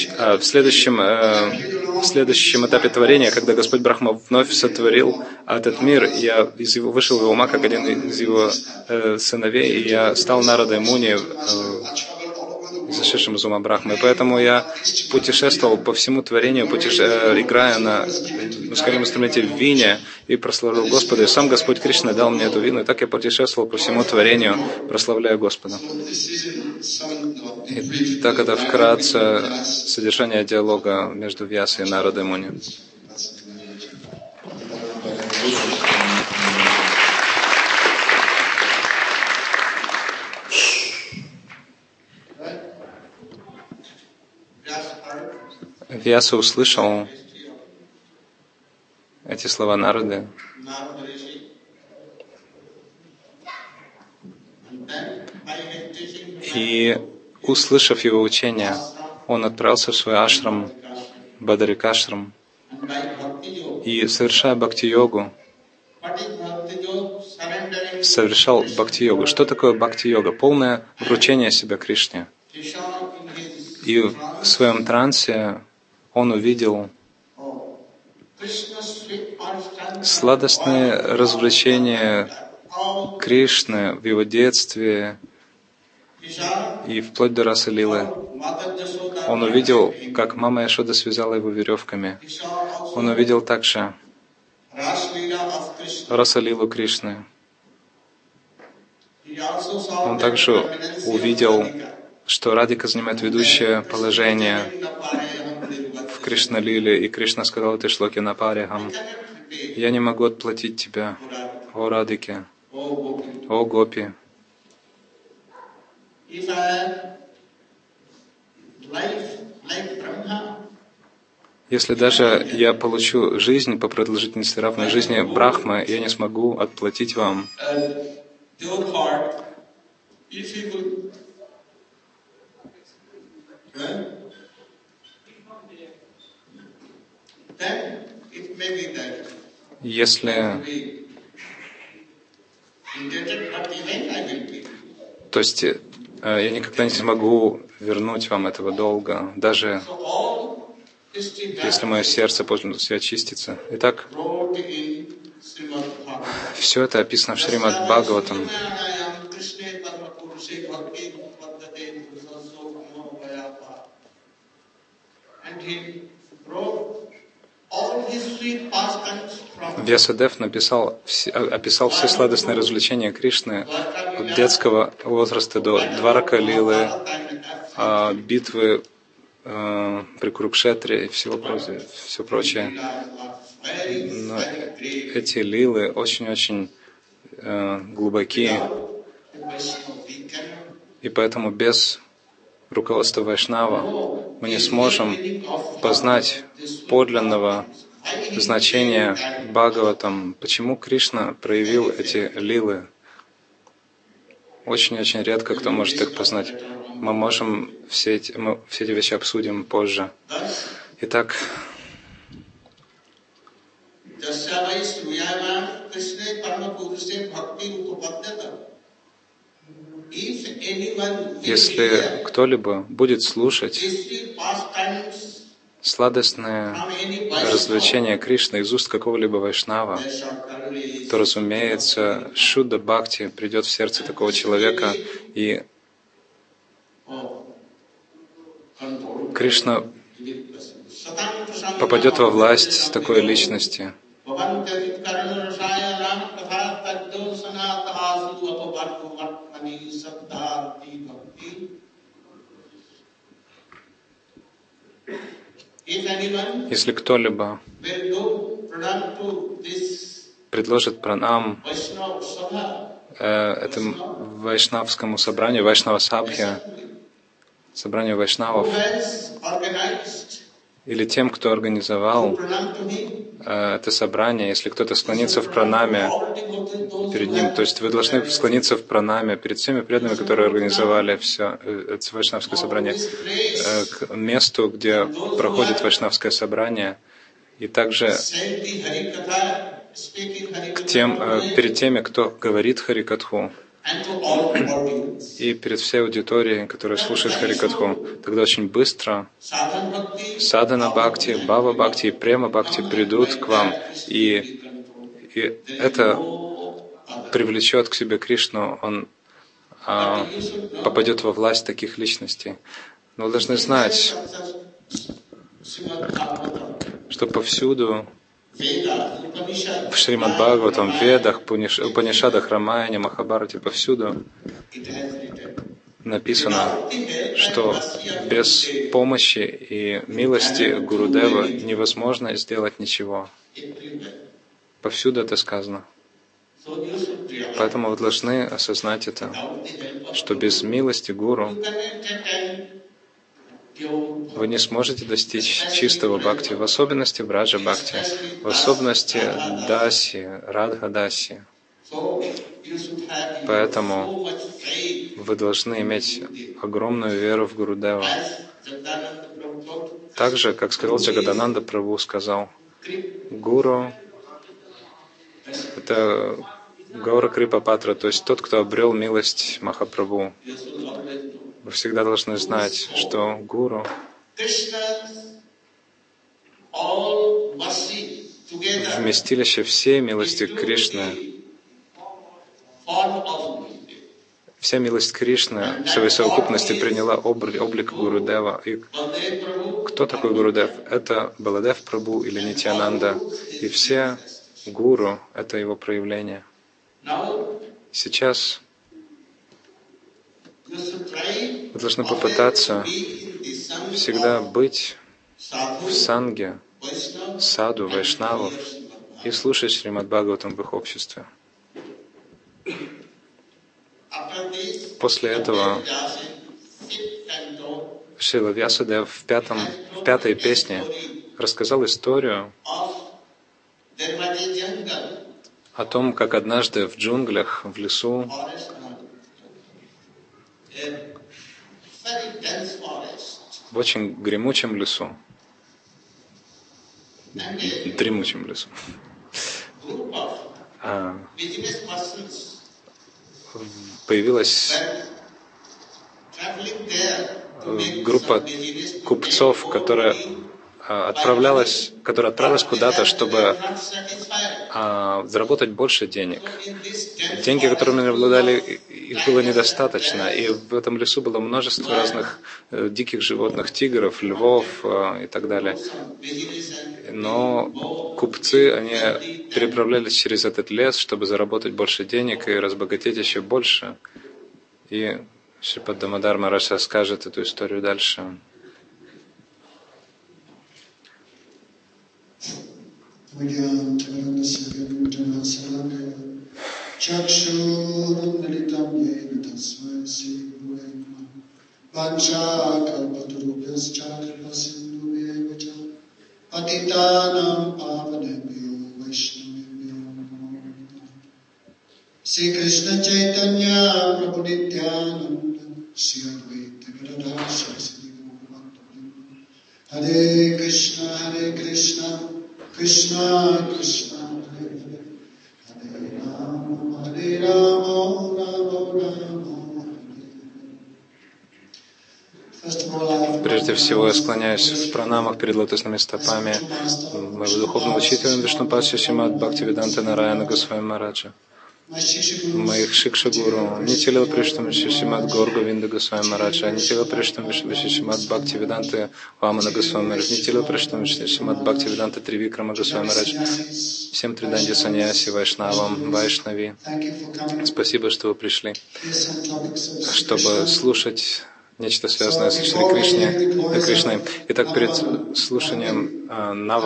Speaker 2: этапе творения, когда Господь Брахма вновь сотворил этот мир, я вышел из его ума как один из его сыновей, и я стал Нарадой Муни, зашедшим из ума Брахмы. И поэтому я путешествовал по всему творению, играя на музыкальном инструменте в вине, и прославлял Господа. И сам Господь Кришна дал мне эту вину, и так я путешествовал по всему творению, прославляя Господа. И так это вкратце содержание диалога между Вьясой и Нарадой Муни. Вьяса услышал эти слова Нарады, и, услышав его учение, он отправился в свой ашрам, Бадарикашрам, и, совершая бхакти-йогу, совершал бхакти-йогу. Что такое бхакти-йога? Полное вручение себя Кришне. И в своем трансе он увидел сладостные развлечения Кришны в его детстве и вплоть до Раса Лилы. Он увидел, как мама Яшода связала его веревками. Он увидел также Раса Лилу Кришны. Он также увидел, что Радика занимает ведущее положение в Кришна-лиле, и Кришна сказал этой шлоке Напарихам: «Я не могу отплатить тебя, о Радике, о Гопи. Если даже я получу жизнь по продолжительности равной жизни Брахмы, я не смогу отплатить вам». Если, то есть я никогда не смогу вернуть вам этого долга, даже если мое сердце полностью очистится. Итак, все это описано в Шримад Бхагаватам. Вьясадев описал все сладостные развлечения Кришны от детского возраста до Дварака Лилы, битвы при Курукшетре и все прочее. Но эти лилы очень-очень глубокие, и поэтому без руководства Вайшнава мы не сможем познать подлинного значения Бхагаватам. Почему Кришна проявил эти лилы? Очень-очень редко кто может их познать. Мы можем все эти вещи обсудим позже. Итак, если кто-либо будет слушать сладостное развлечение Кришны из уст какого-либо вайшнава, то, разумеется, Шудда Бхакти придет в сердце такого человека, и Кришна попадет во власть такой личности. Если кто-либо предложит пранам этому вайшнавскому собранию, вайшнава-сабхе, собранию вайшнавов, или тем, кто организовал это собрание, если кто-то склонится в пранаме перед ним, то есть вы должны склониться в пранаме перед всеми преданными, которые организовали все это вайшнавское собрание, к месту, где проходит вайшнавское собрание, и также перед теми, кто говорит Харикатху, и перед всей аудиторией, которая слушает Харикатху. Тогда очень быстро садхана бхакти, бхава бхакти и према бхакти придут к вам, и это привлечет к себе Кришну, он попадет во власть таких личностей. Но вы должны знать, что повсюду в Шримад Бхагаватам, в Ведах, Упанишадах, Рамаяне, Махабхарате, повсюду написано, что без помощи и милости Гурудева невозможно сделать ничего. Повсюду это сказано. Поэтому вы должны осознать это, что без милости Гуру вы не сможете достичь чистого бхакти, в особенности браджа бхакти, в особенности даси, радха даси. Поэтому вы должны иметь огромную веру в Гурудева. Так же, как сказал Джагадананда Прабху, сказал, Гуру — это Гаура Крипа Патра, то есть тот, кто обрел милость Махапрабху. Вы всегда должны знать, что Гуру вместилище всей милости Кришны. Вся милость Кришны в своей совокупности приняла облик Гурудева. И кто такой Гурудев? Это Баладев Прабху или Нитьянанда. И все Гуру — это его проявление. Сейчас вы должны попытаться всегда быть в санге, саду, вайшнавов и слушать Шримад Бхагаватам в их обществе. После этого Шрила Вьясадев в пятой песне рассказал историю о том, как однажды в джунглях, в лесу, в очень гремучем лесу, дремучем лесу, появилась группа купцов, которая отправилась куда-то, чтобы заработать больше денег. Деньги, которыми они обладали, их было недостаточно. И в этом лесу было множество разных диких животных, тигров, львов и так далее. Но купцы, они переправлялись через этот лес, чтобы заработать больше денег и разбогатеть еще больше. И Шрипад Дамодар Махарадж расскажет эту историю дальше.
Speaker 3: Sri Krishna Chaitanya Prabhu Nityananda Sri Advaita Gadadhar Saraswati Gaura Hare Krishna Krishna Krishna Hare Hare Hare Rama Rama Rama Hare.
Speaker 2: Прежде всего, я склоняюсь в пранамах перед лотосными стопами моего духовного учителя Вишнупаси Шримад Бхактивиданта Нараяна Госвами Махараджа, моих Шикша-гуру, Нитила Приштам Шримад Гаур Говинда Госвами Махараджа, Нитила Приштам Шримад Бхактивиданта Вамана Госвами Махараджа, Нитила Приштам Шримад Бхактивиданта Тривикрама Госвами Махараджа, всем Триданди Саньяси, Вайшнавам, Вайшнави. Спасибо, что вы пришли, чтобы слушать нечто связанное с Шри Кришной. Итак, перед слушанием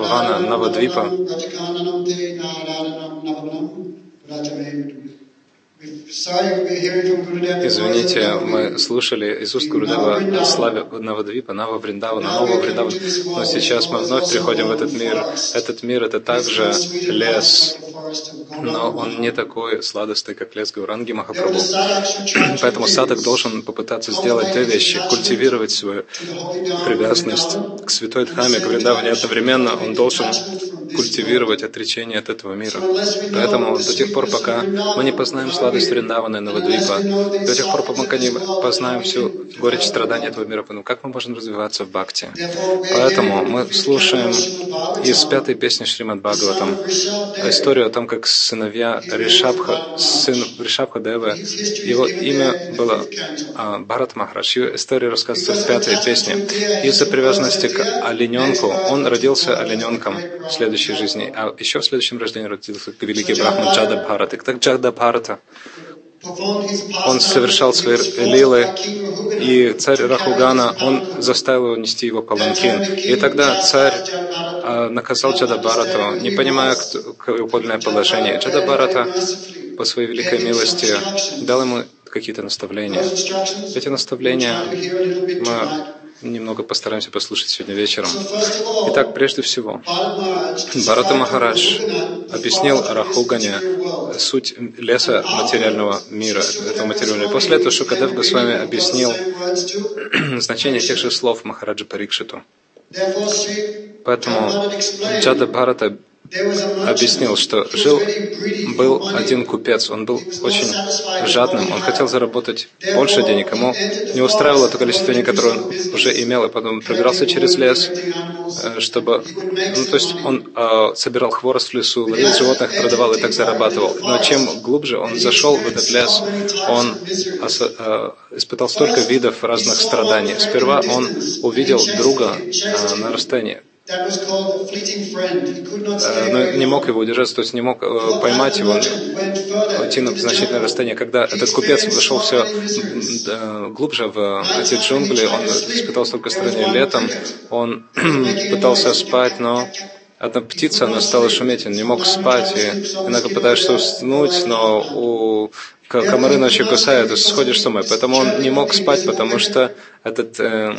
Speaker 2: Навадвипа Извините, мы слушали из уст Гурудева славе Навадвипа, Нава Вриндавана, Нового Вриндавана, но сейчас мы вновь приходим в этот мир. Этот мир — это также лес, но он не такой сладостный, как лес Гауранги Махапрабху. Поэтому садхак должен попытаться сделать две вещи: культивировать свою привязанность к святой Дхаме, к Вриндаване. Одновременно он должен культивировать отречение от этого мира. Поэтому до тех пор, пока мы не познаем сладость Вриндавана и Навадвипа, до тех пор, пока мы не познаем всю горечь страдания этого мира, как мы можем развиваться в бхакти? Поэтому мы слушаем из 5-й песни Шримад Бхагаватам историю о том, как сыновья сын Ришабха Девы, его имя было Бхарат Махарадж. Ее история рассказывается в 5-й песне. Из-за привязанности к олененку он родился олененком в следующей жизни, а еще в следующем рождении родился великий брахман Джада Бхарат. И так Джада Бхарата он совершал свои лилы, и царь Рахугана, он заставил его нести его паланкин. И тогда царь наказал Джада Бхарату, не понимая его подлинное положение. Джада Бхарата по своей великой милости дал ему какие-то наставления. Эти наставления мы немного постараемся послушать сегодня вечером. Итак, прежде всего, Бхарата Махарадж объяснил Рахугане суть леса материального мира, этого материального мира. После этого Шукадев Госвами объяснил значение тех же слов Махараджа Парикшиту. Поэтому Джада Бхарата объяснил, что был один купец, он был очень жадным, он хотел заработать больше денег, ему не устраивало то количество денег, которое он уже имел, и потом пробирался через лес, чтобы... то есть он собирал хворост в лесу, ловил животных, продавал и так зарабатывал. Но чем глубже он зашел в этот лес, он испытал столько видов разных страданий. Сперва он увидел друга на расстоянии, но не мог его удержать, то есть не мог поймать его, уйти на значительное расстояние. Когда этот купец вошел все глубже в эти джунгли, он испытал столько страданий. Летом он пытался спать, но одна птица, она стала шуметь, он не мог спать, и иногда пытаешься уснуть, но комары ночью кусают, и сходишь с ума. Поэтому он не мог спать, потому что это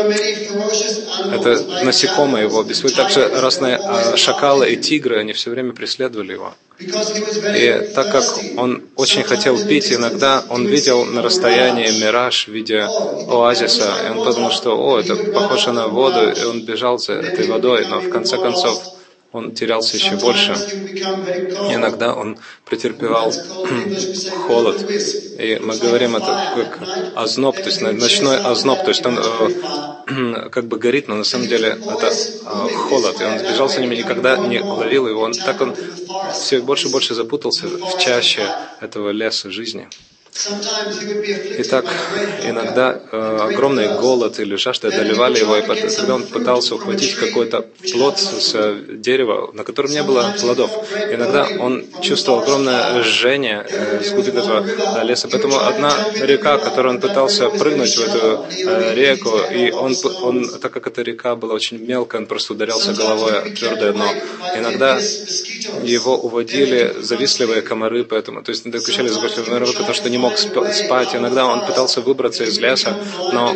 Speaker 2: насекомые его беспокоят. Также разные шакалы и тигры, они все время преследовали его. И так как он очень хотел пить, иногда он видел на расстоянии мираж в виде оазиса, и он подумал, что это похоже на воду, и он бежал за этой водой, но в конце концов он терялся еще больше. Иногда он претерпевал холод. И мы говорим это как озноб, то есть ночной озноб, то есть он как бы горит, но на самом деле это холод. И он сбежал за ними, никогда не ловил его. Он все больше и больше запутался в чаще этого леса жизни. Итак, иногда огромный голод или жажда одолевали его, и тогда он пытался ухватить какой-то плод с дерева, на котором не было плодов. Иногда он чувствовал огромное жжение с глубины этого леса. Поэтому одна река, которую он пытался прыгнуть в эту реку, и он, так как эта река была очень мелкая, он просто ударялся головой о твердое дно. Иногда его уводили завистливые комары, поэтому, то есть докучали завистливые комары, потому что не мог спать. Иногда он пытался выбраться из леса, но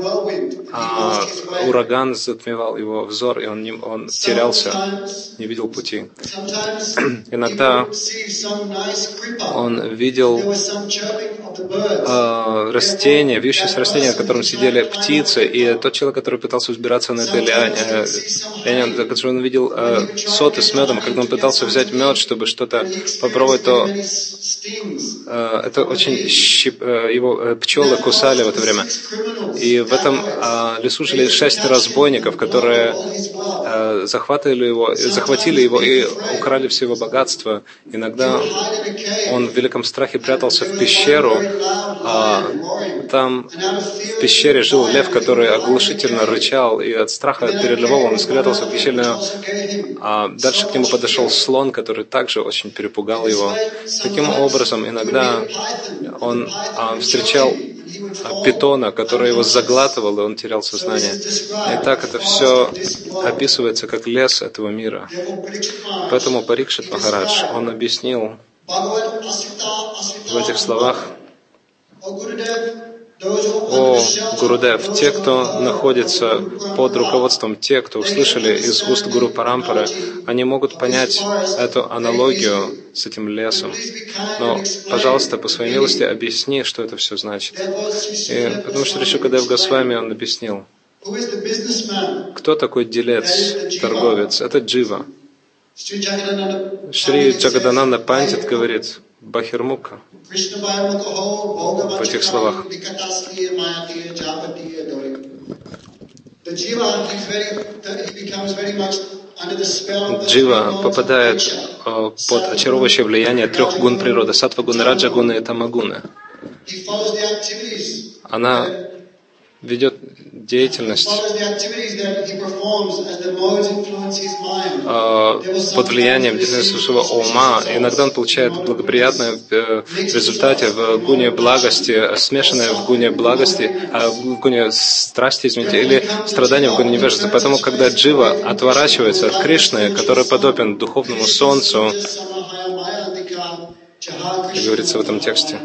Speaker 2: ураган затмевал его взор, и он терялся, не видел пути. Иногда он видел растение, вьющееся растение, на котором сидели птицы, и тот человек, который пытался взбираться на этой лиане, который он видел соты с медом, когда он пытался взять мед, чтобы что-то попробовать, то это очень его пчелы кусали в это время. И в этом лесу жили 6 разбойников, которые захватили его и украли все его богатство. Иногда он в великом страхе прятался в пещеру, там в пещере жил лев, который оглушительно рычал, и от страха перед львом он спрятался в пещере. Дальше к нему подошел слон, который также очень перепугал его. Таким образом, иногда он встречал питона, который его заглатывал, и он терял сознание. И так это все описывается как лес этого мира. Поэтому Парикшит Махарадж, он объяснил в этих словах: «О, Гурудев, те, кто находится под руководством, те, кто услышали из уст Гуру Парампары, они могут понять эту аналогию с этим лесом. Но, пожалуйста, по своей милости, объясни, что это все значит». И потому что Шри Шукадев Госвами, он объяснил, кто такой делец, торговец? Это Джива. Шри Джагадананда Пандит говорит: Бахирмука в этих словах. Джива попадает под очаровывающее влияние трех гун природы: саттва-гуны, раджа-гуны и тама-гуны. Она ведет деятельность под влиянием своего ума. Иногда он получает благоприятное в результате в гуне благости, смешанное в гуне благости, в гуне страсти, извините, или страдания в гуне невежества. Поэтому, когда Джива отворачивается от Кришны, который подобен духовному солнцу, как говорится в этом тексте,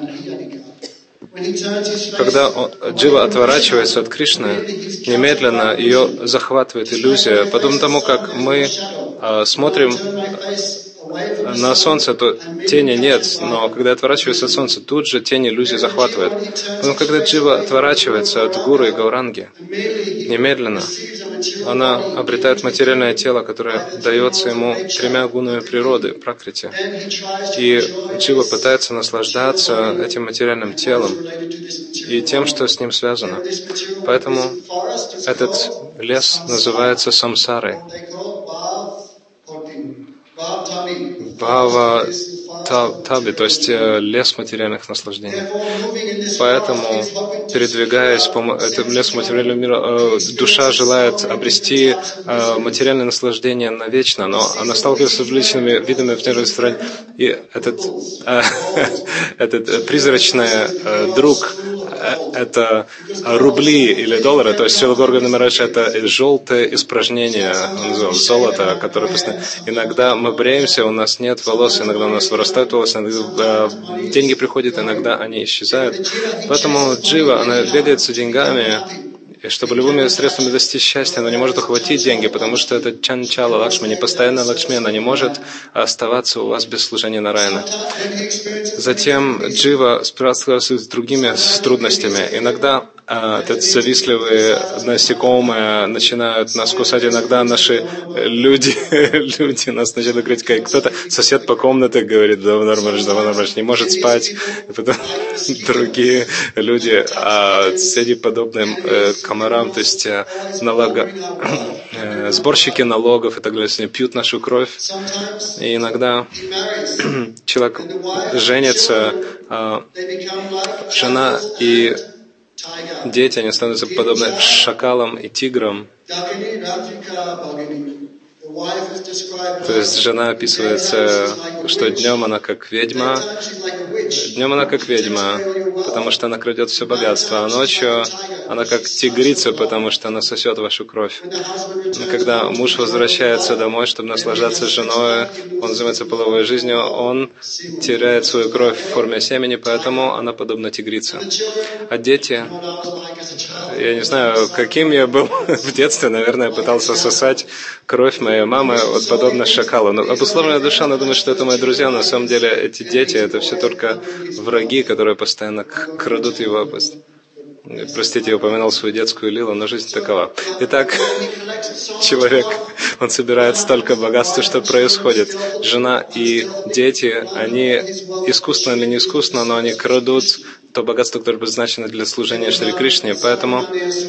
Speaker 2: когда Джива отворачивается от Кришны, немедленно ее захватывает иллюзия. Подобно тому, как мы смотрим на солнце, то тени нет, но когда отворачивается от солнца, тут же тень иллюзии захватывает. Но когда Джива отворачивается от Гуру и Гауранги, немедленно она обретает материальное тело, которое дается ему тремя гунами природы, пракрити. И Джива пытается наслаждаться этим материальным телом и тем, что с ним связано. Поэтому этот лес называется самсарой. Бхава Таби, то есть лес материальных наслаждений. Поэтому, передвигаясь по этому лесу материального мира, душа желает обрести материальное наслаждение навечно, но она сталкивается с различными видами материального наслаждения. И этот призрачный друг — это рубли или доллары, то есть Шрила Горгана Махарадж — это желтое испражнение, золото, которое постоянно... Иногда мы бреемся, у нас нет волос, иногда у нас вырастают волосы, иногда деньги приходят, иногда они исчезают. Поэтому Джива, она бегает за деньгами, и чтобы любыми средствами достичь счастья, она не может ухватить деньги, потому что это чанчала Лакшми, непостоянная Лакшми, она не может оставаться у вас без служения Нараяна. Затем Джива справляется с другими трудностями. Иногда завистливые насекомые начинают нас кусать, иногда наши люди нас начинают говорить, как кто-то, сосед по комнате говорит: Даванармаш не может спать, и потом другие люди, соседи подобным комарам, то есть сборщики налогов и так далее, пьют нашу кровь. И иногда человек женится, жена и дети, они становятся подобны шакалам и тиграм. То есть жена описывается, что днем она как ведьма, потому что она крадет все богатство, а ночью она как тигрица, потому что она сосет вашу кровь. И когда муж возвращается домой, чтобы наслаждаться женой, он занимается половой жизнью, он теряет свою кровь в форме семени, поэтому она подобна тигрице. А дети, я не знаю, каким я был в детстве, наверное, я пытался сосать кровь моей мамы, вот подобно шакалу. Но обусловленная душа, она думает, что это мои друзья, на самом деле эти дети, это все только враги, которые постоянно крадут его. Простите, я упоминал свою детскую лилу, но жизнь такова. Итак, человек, он собирает столько богатства, что происходит. Жена и дети, они искусственно или не искусственно, но они крадут то богатство, которое предназначено для служения Шри Кришне. Поэтому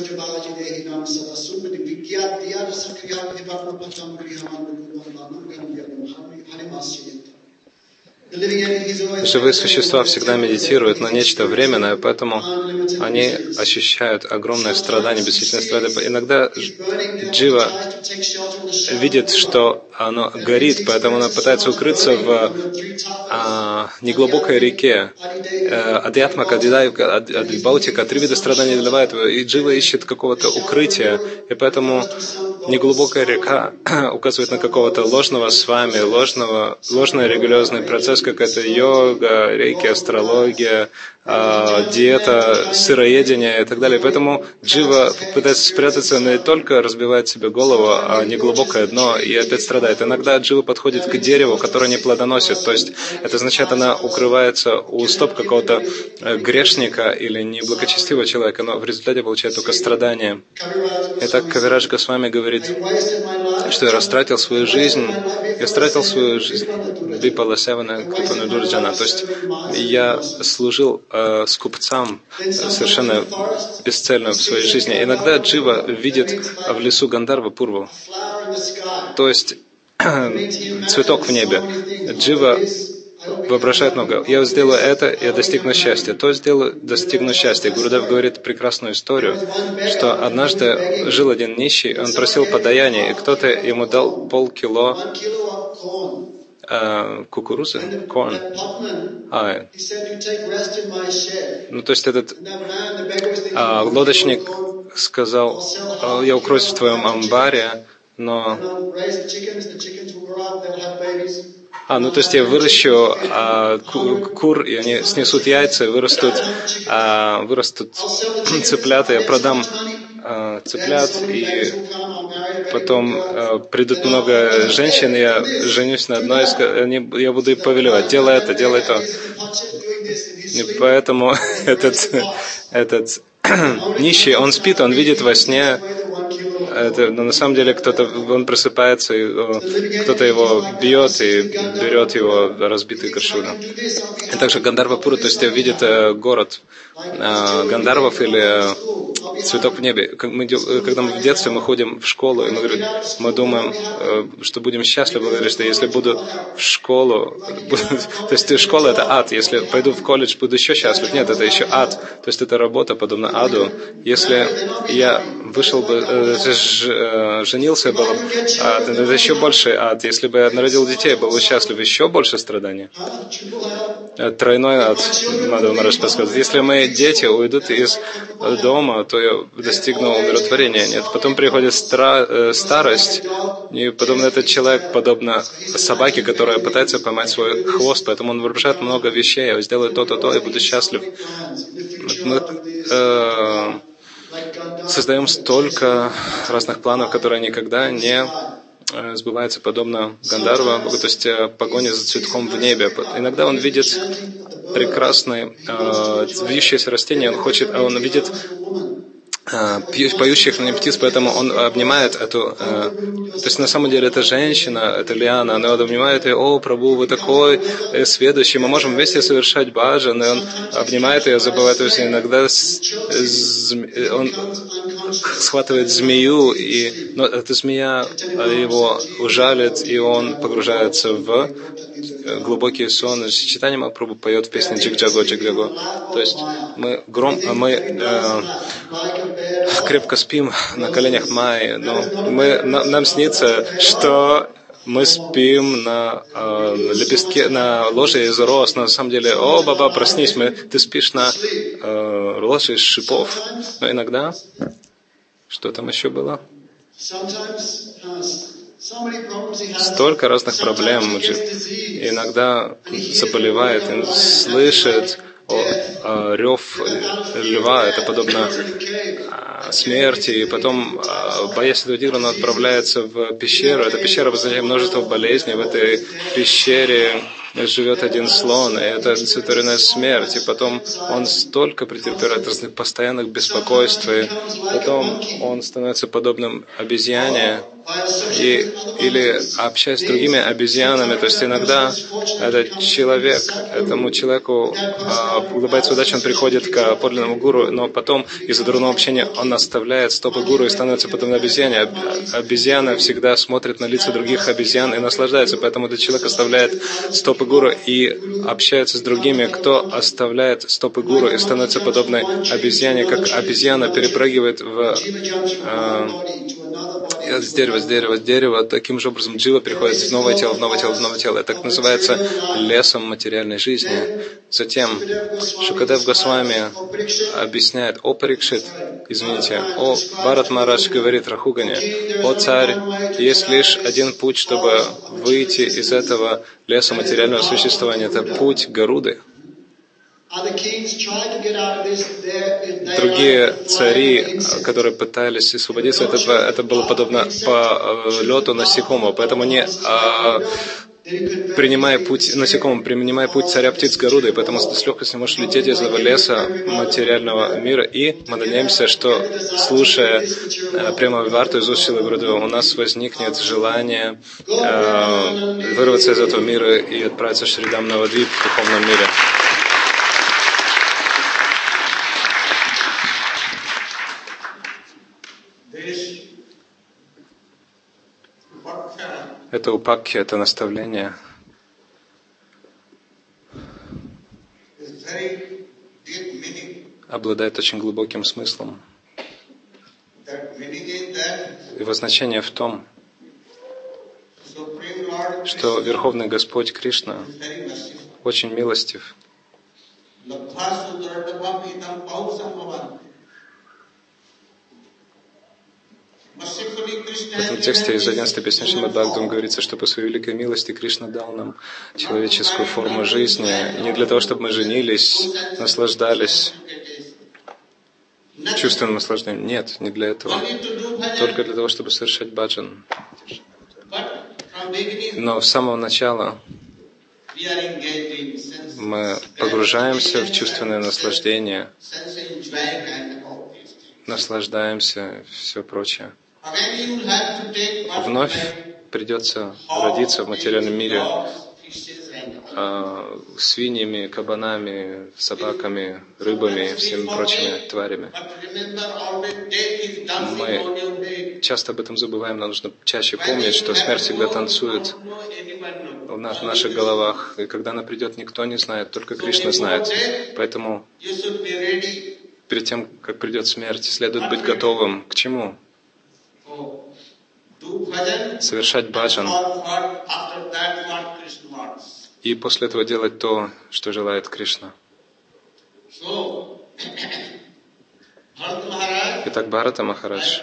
Speaker 2: живые существа всегда медитируют на нечто временное, поэтому они ощущают огромное страдание, бесчисленное страдание. Иногда Джива видит, что оно горит, поэтому она пытается укрыться в неглубокой реке. Адьятмака, Адибаутика, 3 вида страданий одолевают его, и Джива ищет какого-то укрытия, и поэтому неглубокая река указывает на какого-то ложного с вами, ложный религиозный процесс, как это йога, рейки, астрология, диета, сыроедение и так далее. Поэтому джива пытается спрятаться, но не только разбивает себе голову, а неглубокое дно и опять страдает. Иногда джива подходит к дереву, которое не плодоносит. То есть это означает, она укрывается у стоп какого-то грешника или неблагочестивого человека, но в результате получает только страдания. Итак, Кавирадж Госвами говорит, что я растратил свою жизнь, Випаласявана Крипану Дурджана. То есть я служил скупцам совершенно бесцельно в своей жизни. Иногда джива видит в лесу Гандарва Пурву, то есть цветок в небе. Джива воображает много. Я сделаю это, я достигну счастья. То сделаю, достигну счастья. Гурудев говорит прекрасную историю, что однажды жил один нищий, он просил подаяние, и кто-то ему дал полкило кукурузы, корн. Ну, то есть этот лодочник сказал, я укроюсь в твоем амбаре, но... ну то есть я выращу кур, и они снесут яйца, вырастут цыплята, я продам цыплят, и потом придут много женщин, я женюсь на одной, я буду их повелевать, делай это, делай то. И поэтому этот нищий, он спит, он видит во сне, но на самом деле он просыпается, и кто-то его бьет и берет его разбитый горшуном. И также Гандарва-пура, то есть видит город Гандарвов или цветок в небе. Когда мы в детстве мы ходим в школу, и мы думаем, что будем счастливы, мы говорим, что если буду в школу, то есть школа это ад, если пойду в колледж, буду еще счастлив. Нет, это еще ад. То есть это работа подобна аду. Если я вышел бы, женился, был ад, это еще больше ад. Если бы я народил детей, был бы счастлив, еще больше страданий. Тройной ад, Мадхава Махарадж подсказывает. Если мои дети уйдут из дома, то я достигну умиротворения. Нет, потом приходит старость, и потом этот человек, подобно собаке, которая пытается поймать свой хвост, поэтому он вооружает много вещей, я сделаю то, и буду счастлив. Мы создаем столько разных планов, которые никогда не сбываются, подобно Гандарва, то есть погоня за цветком в небе. Иногда он видит прекрасное вьющееся растение, он видит поющих на нем птиц, поэтому он обнимает эту... то есть на самом деле это женщина, это лиана, она обнимает ее, о, Прабху, вы такой сведущий, мы можем вместе совершать баджан, и он обнимает ее, забывает, то есть иногда он схватывает змею, но эта змея его ужалит, и он погружается в глубокий сон. Чайтанья Махапрабху поет в песне Джиг-Джаго, Джиг-Джаго. То есть мы крепко спим на коленях Майи, но нам снится, что мы спим на лепестке, на ложе из роз. На самом деле, о, Баба, проснись, ты спишь на ложе из шипов. Но иногда, что там еще было? Столько разных проблем. Иногда заболевает, слышит рев льва, это подобно смерти, и потом, боясь этого тигра, он отправляется в пещеру. Эта пещера вызывает множество болезней. В этой пещере живет один слон, и это цветоренная смерть. И потом он столько претерпевает разных постоянных беспокойств, и потом он становится подобным обезьяне, или общаясь с другими обезьянами. То есть иногда этот человек, этому человеку улыбается удача, он приходит к подлинному гуру, но потом из-за дурного общения он оставляет стопы гуру и становится подобной обезьяне. Обезьяна всегда смотрит на лица других обезьян и наслаждается, поэтому этот человек оставляет стопы гуру и общается с другими, кто оставляет стопы гуру и становится подобной обезьяне, как обезьяна перепрыгивает с дерева. Таким же образом джива переходит в новое тело. Это так называется лесом материальной жизни. Затем Шукадев Госвами объясняет, о Парикшит, Извините, Бхарат Махарадж говорит Рахугане: «О царь, есть лишь один путь, чтобы выйти из этого леса материального существования. Это путь Гаруды». Другие цари, которые пытались освободиться от этого, это было подобно полету насекомого. Поэтому не принимая путь насекомого, принимая путь царя птиц Гаруды, и поэтому с легкостью можешь лететь из этого леса материального мира. И мы надеемся, что, слушая прямо Варту из уст Шрилы Гурудева, у нас возникнет желание вырваться из этого мира и отправиться в Шридам Навадвип в духовном мире. Это упакхи, это наставление обладает очень глубоким смыслом. Его значение в том, что Верховный Господь Кришна очень милостив. В этом тексте из 11 песни Шримад Бхагаватам говорится, что по своей великой милости Кришна дал нам человеческую форму жизни не для того, чтобы мы женились, наслаждались чувственным наслаждением. Нет, не для этого. Только для того, чтобы совершать баджан. Но с самого начала мы погружаемся в чувственное наслаждение, наслаждаемся, все прочее. Вновь придется родиться в материальном мире свиньями, кабанами, собаками, рыбами и всеми прочими тварями. Мы часто об этом забываем, но нужно чаще помнить, что смерть всегда танцует в наших головах, и когда она придет, никто не знает, только Кришна знает. Поэтому перед тем, как придет смерть, следует быть готовым к чему? Совершать баджан. И после этого делать то, что желает Кришна. Итак, Бхарата Махарадж,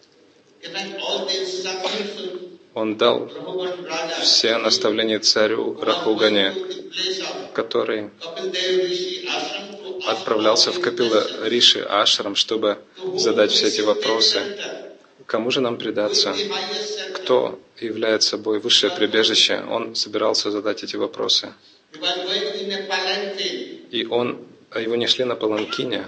Speaker 2: он дал все наставления царю Рахугане, который отправлялся в Капила Риши Ашрам, чтобы задать все эти вопросы. Кому же нам предаться? Кто является собой высшее прибежище? Он собирался задать эти вопросы. И его несли на паланкине.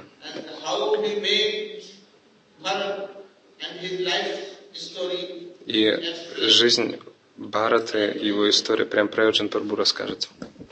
Speaker 2: И жизнь Бхараты, его история, прям Праяджан Прабху расскажет.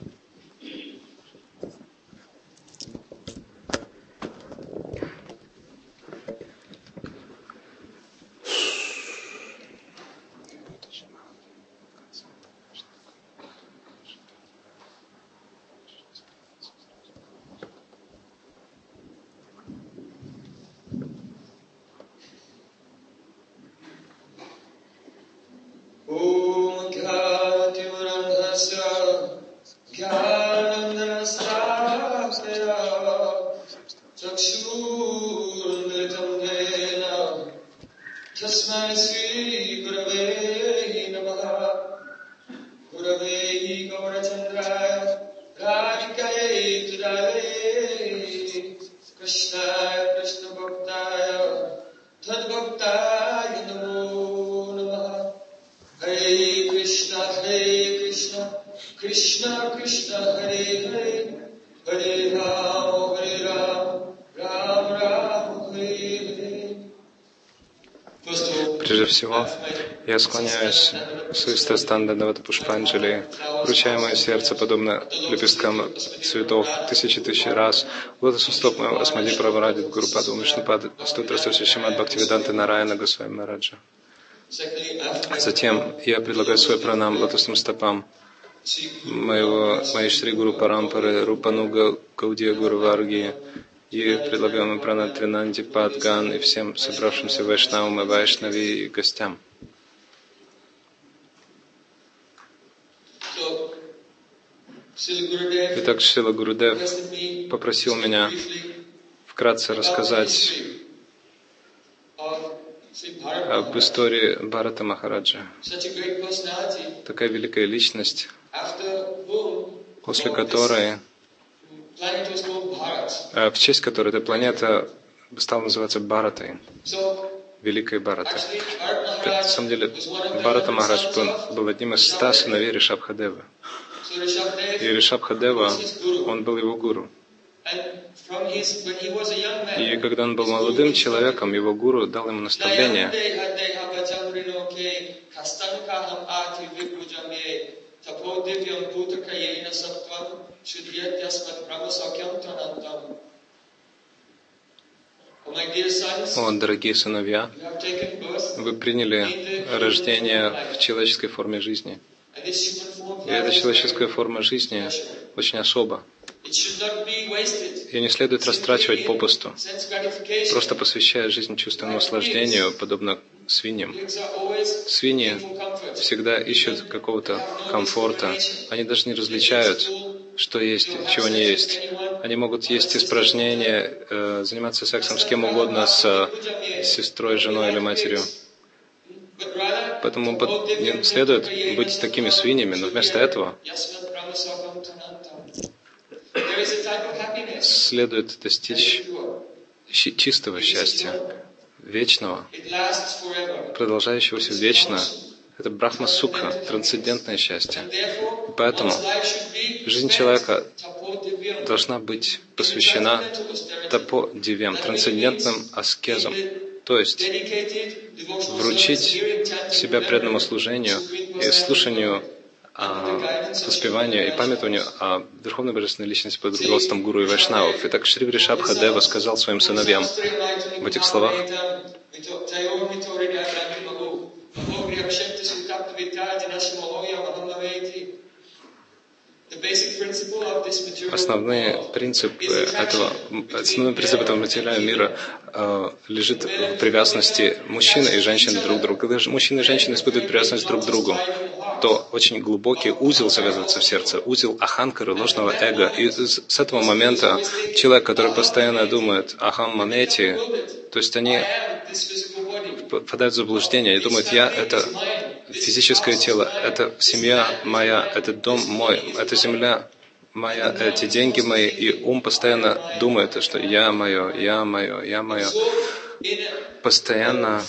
Speaker 2: Прежде всего, я склоняюсь с Истастандадавата Пушпанджали, вручая мое сердце, подобно лепесткам цветов, тысячи раз. Лотосом стоп моего Асмади Праварадит Гурупаду Вишнупад Стутрасуси Шримад Бхактивиданты Нараяна Госвами Мараджа. Затем я предлагаю свой пранам лотосным стопам моей Шри Гуру Парампары Рупануга Гаудия Гуру Варги, и предлагаем пранам Тринанди Падган и всем собравшимся вайшнавам и вайшнави и гостям. Итак, Шрила Гурудев попросил меня вкратце рассказать об истории Бхарата Махараджа. Такая великая личность, после которой, в честь которой эта планета стала называться Бхаратой, Великой Бхаратой. На самом деле, Бхарата Махарадж был одним из 100 сыновей Ришабхадевы. И Ришабхадева, он был его гуру. И когда он был молодым человеком, его гуру дал ему наставление. О, дорогие сыновья, вы приняли рождение в человеческой форме жизни. И эта человеческая форма жизни очень особа. Ее не следует растрачивать попусту, просто посвящая жизнь чувственному наслаждению, подобно свиньям. Свиньи всегда ищут какого-то комфорта. Они даже не различают, что есть, чего не есть. Они могут есть испражнения, заниматься сексом с кем угодно, с сестрой, женой или матерью. Поэтому не следует быть такими свиньями, но вместо этого следует достичь чистого счастья, вечного, продолжающегося вечно. Это брахма-сукха, трансцендентное счастье. И поэтому жизнь человека должна быть посвящена тапо-дивьям, трансцендентным аскезам, то есть вручить себя преданному служению и слушанию, воспеванию и памятованию о Верховной Божественной Личности под руководством Гуру и Вайшнавов. Итак, Шри Вришабхадева сказал своим сыновьям в этих словах: основной принцип этого материального мира лежит в привязанности мужчин и женщин друг к другу. Когда мужчины и женщины испытывают привязанность друг к другу, то очень глубокий узел завязывается в сердце, узел аханкары, ложного эго. И с этого момента человек, который постоянно думает ахам мамети, то есть они впадают в заблуждение и думают: я — это физическое тело, это семья моя, это дом мой, это земля моя, эти деньги мои, и ум постоянно думает, что я мое, я мое, я мое, постоянно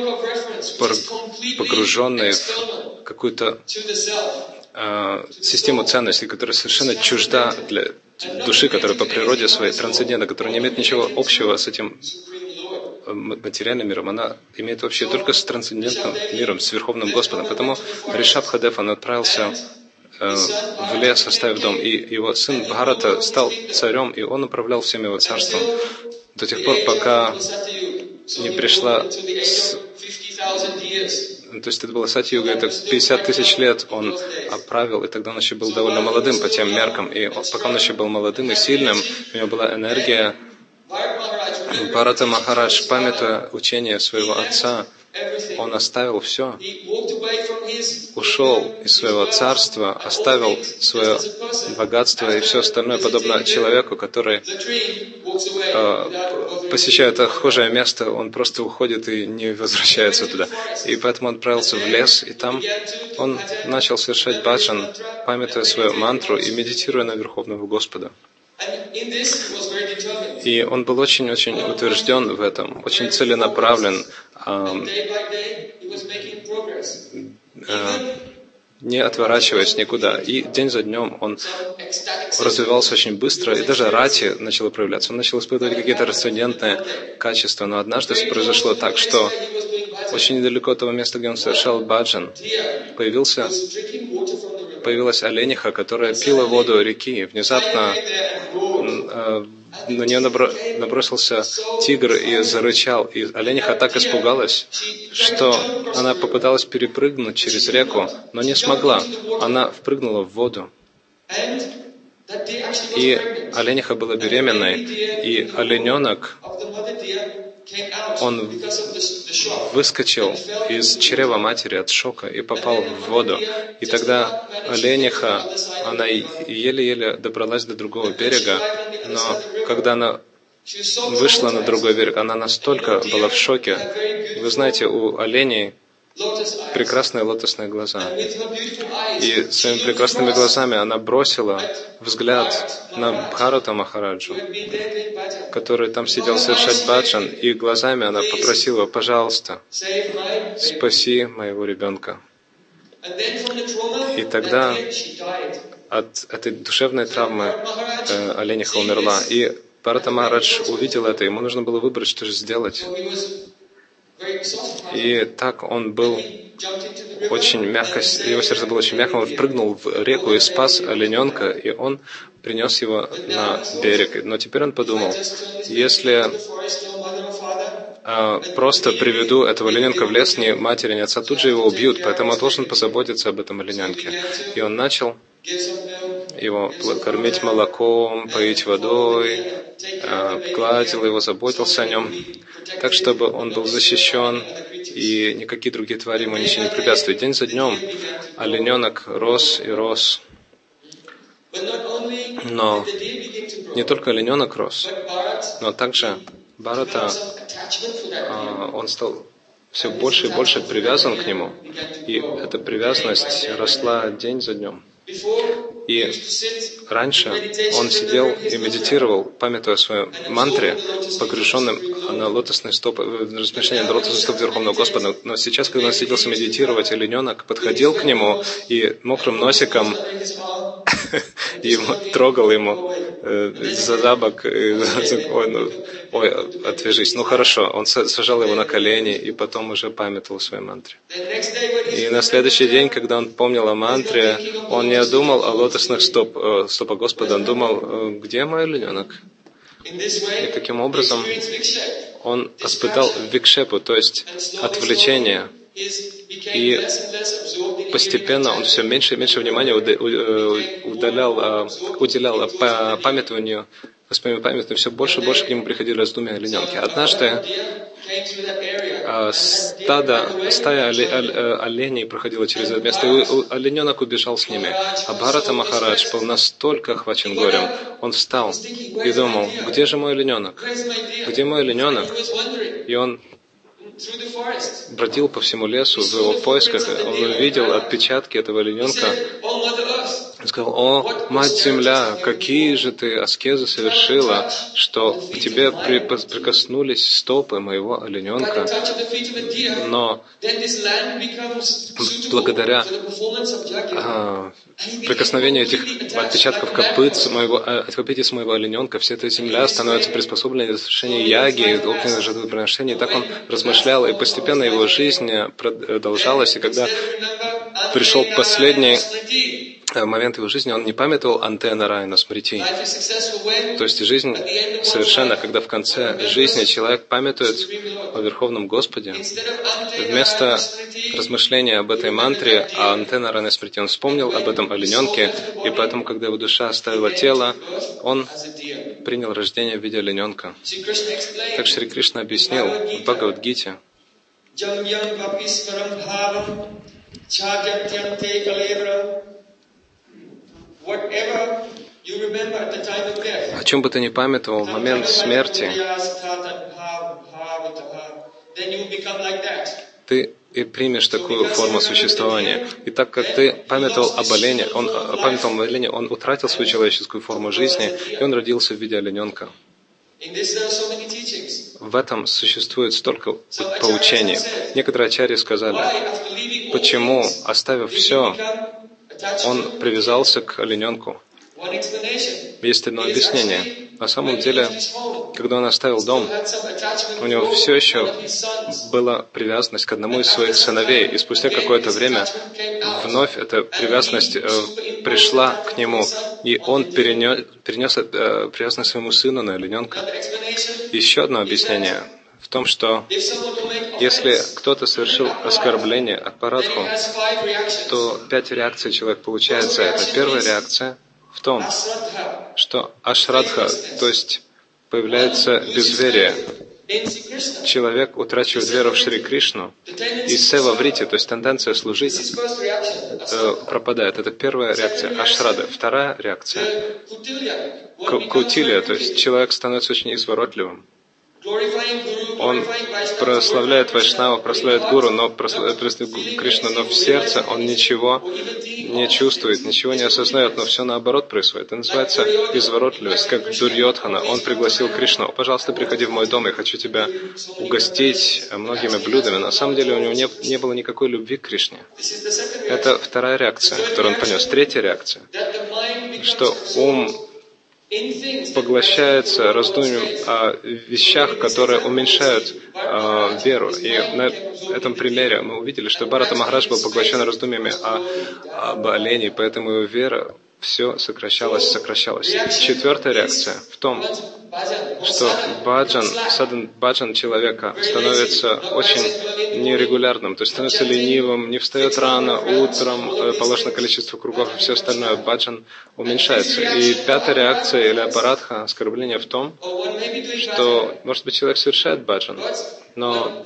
Speaker 2: погруженный в какую-то систему ценностей, которая совершенно чужда для души, которая по природе своей трансцендентна, которая не имеет ничего общего с этим материальным миром, она имеет вообще только с трансцендентным миром, с Верховным Господом. Поэтому Ришабхадев, он отправился в лес, оставив дом, и его сын Бхарата стал царем, и он управлял всем его царством до тех пор, пока не пришла... То есть это была Сати-юга, это 50 тысяч лет он правил, и тогда он еще был довольно молодым по тем меркам. И пока он еще был молодым и сильным, у него была энергия. Бхарата Махарадж, памятуя учение своего отца, он оставил все, ушел из своего царства, оставил свое богатство и все остальное, подобно человеку, который посещает отхожее место, он просто уходит и не возвращается туда. И поэтому он отправился в лес, и там он начал совершать баджан, памятуя свою мантру и медитируя на Верховного Господа. И он был очень-очень утвержден в этом, очень целенаправлен, не отворачиваясь никуда. И день за днем он развивался очень быстро, и даже рати начало проявляться. Он начал испытывать какие-то трансцендентные качества. Но однажды произошло так, что очень недалеко от того места, где он совершал баджан, появилась олениха, которая пила воду реки. И внезапно на нее набросился тигр и зарычал. И олениха так испугалась, что она попыталась перепрыгнуть через реку, но не смогла. Она впрыгнула в воду. И олениха была беременной, и олененок, он выскочил из чрева матери от шока и попал в воду. И тогда олениха, она еле-еле добралась до другого берега, но когда она вышла на другой берег. Она настолько была в шоке. Вы знаете, у оленей прекрасные лотосные глаза. И своими прекрасными глазами она бросила взгляд на Бхарата Махараджу, который там сидел совершать баджан, и глазами она попросила: пожалуйста, спаси моего ребенка. И тогда от этой душевной травмы олениха умерла. И Бхарата Махарадж увидел это, ему нужно было выбрать, что же сделать. И так он был очень мягко, его сердце было очень мягко, он прыгнул в реку и спас олененка, и он принес его на берег. Но теперь он подумал: если просто приведу этого олененка в лес, ни матери, ни отца, тут же его убьют, поэтому он должен позаботиться об этом олененке. И он начал его кормить молоком, поить водой, гладил его, заботился о нем, так, чтобы он был защищен, и никакие другие твари ему ничего не препятствуют. День за днем олененок рос и рос. Но не только олененок рос, но также Бхарата, он стал все больше и больше привязан к нему, и эта привязанность росла день за днем. И раньше он сидел и медитировал, памятуя о своей мантре, погруженным на лотосные стопы, в размышления на лотосные стопы Верховного Господа. Но сейчас, когда он сиделся медитировать, олененок подходил к нему и мокрым носиком трогал ему за забок. Ой, отвяжись. Ну хорошо, он сажал его на колени и потом уже памятовал о своей мантре. И на следующий день, когда он помнил о мантре, он не думал о лотосных стопах Господа, он думал: где мой олененок? И таким образом он испытал викшепу, то есть отвлечение. И постепенно он все меньше и меньше внимания уделял памятованию, воспоминанию, все больше и больше к нему приходили раздумья о олененке. Однажды стая оленей проходила через это место, и олененок убежал с ними. А Бхарата Махарадж был настолько охвачен горем, он встал и думал: где же мой олененок? Где мой олененок? И он бродил по всему лесу в его поисках, он увидел отпечатки этого олененка. Он сказал: о, Мать-Земля, какие же ты аскезы совершила, что к тебе прикоснулись стопы моего олененка. Но благодаря прикосновению этих отпечатков копытец моего олененка, вся эта земля становится приспособленной для совершения яги, огненных жертвоприношений. Так он размышлял, и постепенно его жизнь продолжалась, и когда пришел последний момент его жизни, он не памятовал Анте Нараяна Смрити. То есть жизнь совершенно, когда в конце жизни человек памятует о Верховном Господе, вместо размышления об этой мантре, о Анте Нараяна Смрити, он вспомнил об этом олененке, и поэтому, когда его душа оставила тело, он принял рождение в виде олененка. Так Шри Кришна объяснил в Бхагавад-гите: о чем бы ты ни памятовал в момент смерти, ты и примешь такую форму существования. И так как ты памятовал об олене, он утратил свою человеческую форму жизни, и он родился в виде олененка. В этом существует столько поучений. Некоторые ачарьи сказали: почему, оставив все, он привязался к олененку? Есть одно объяснение. На самом деле, когда он оставил дом, у него все еще была привязанность к одному из своих сыновей. И спустя какое-то время вновь эта привязанность пришла к нему, и он перенес привязанность к своему сыну на олененка. Еще одно объяснение в том, что если кто-то совершил оскорбление Апарадху, то 5 реакций человек получает за это. Первая реакция в том, что ашрадха, то есть появляется безверие. человек утрачивает веру в Шри Кришну, и сева врити, то есть тенденция служить, пропадает. Это первая реакция ашрады. Вторая реакция каутилия, то есть человек становится очень изворотливым. Он прославляет Вайшнава, прославляет Гуру, но прославляет Кришну, но в сердце он ничего не чувствует, ничего не осознает, но все наоборот происходит. Это называется изворотливость, как Дурьодхана. Он пригласил Кришну: пожалуйста, приходи в мой дом, я хочу тебя угостить многими блюдами. На самом деле у него не было никакой любви к Кришне. Это вторая реакция, которую он понес. Третья реакция, что ум поглощается раздумьем о вещах, которые уменьшают веру. И на этом примере мы увидели, что Бхарата Махарадж был поглощен раздумьями об олене, поэтому его вера все сокращалась. Четвертая реакция в том, что садан баджан человека становится очень нерегулярным, то есть становится ленивым, не встает рано, утром, положено количество кругов и все остальное, баджан уменьшается. И пятая реакция или апарадха, оскорбление в том, что, может быть, человек совершает баджан, но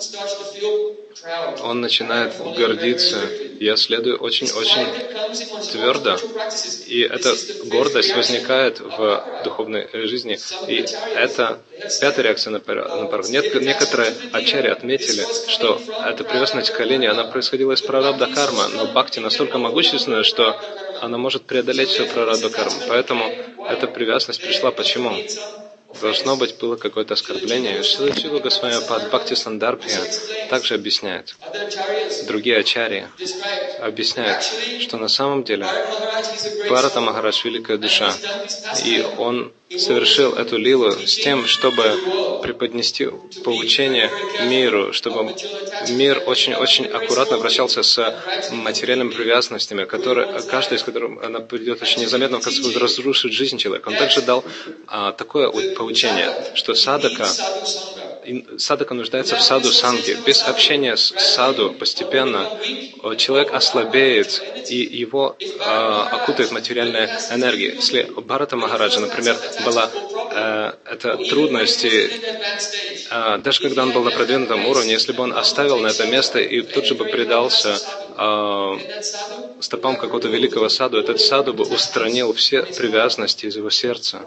Speaker 2: он начинает гордиться. Я следую очень-очень твердо. И эта гордость возникает в духовной жизни. И это пятая реакция на пару. Некоторые ачарьи отметили, что эта привязанность к олене, она происходила из прарабдха кармы, но бхакти настолько могущественная, что она может преодолеть всю прарабдха карму. Поэтому эта привязанность пришла. Почему? Должно быть, было какое-то оскорбление. Шрила Госвами Пад Бхакти Сандарбхия также объясняет. Другие ачарьи объясняют, что на самом деле Бхарата Махарадж — великая душа, и он совершил эту лилу с тем, чтобы преподнести поучение миру, чтобы мир очень-очень аккуратно обращался с материальными привязанностями, каждая из которых она придет очень незаметно, в конце концов, разрушит жизнь человека. Он также дал такое поучение, что садака нуждается в саду санге. Без общения с саду постепенно человек ослабеет, и его окутает материальная энергия. Если у Бхарата Махараджа, например, была эта трудность, даже когда он был на продвинутом уровне, если бы он оставил на это место и тут же бы предался стопам какого-то великого саду, этот саду бы устранил все привязанности из его сердца.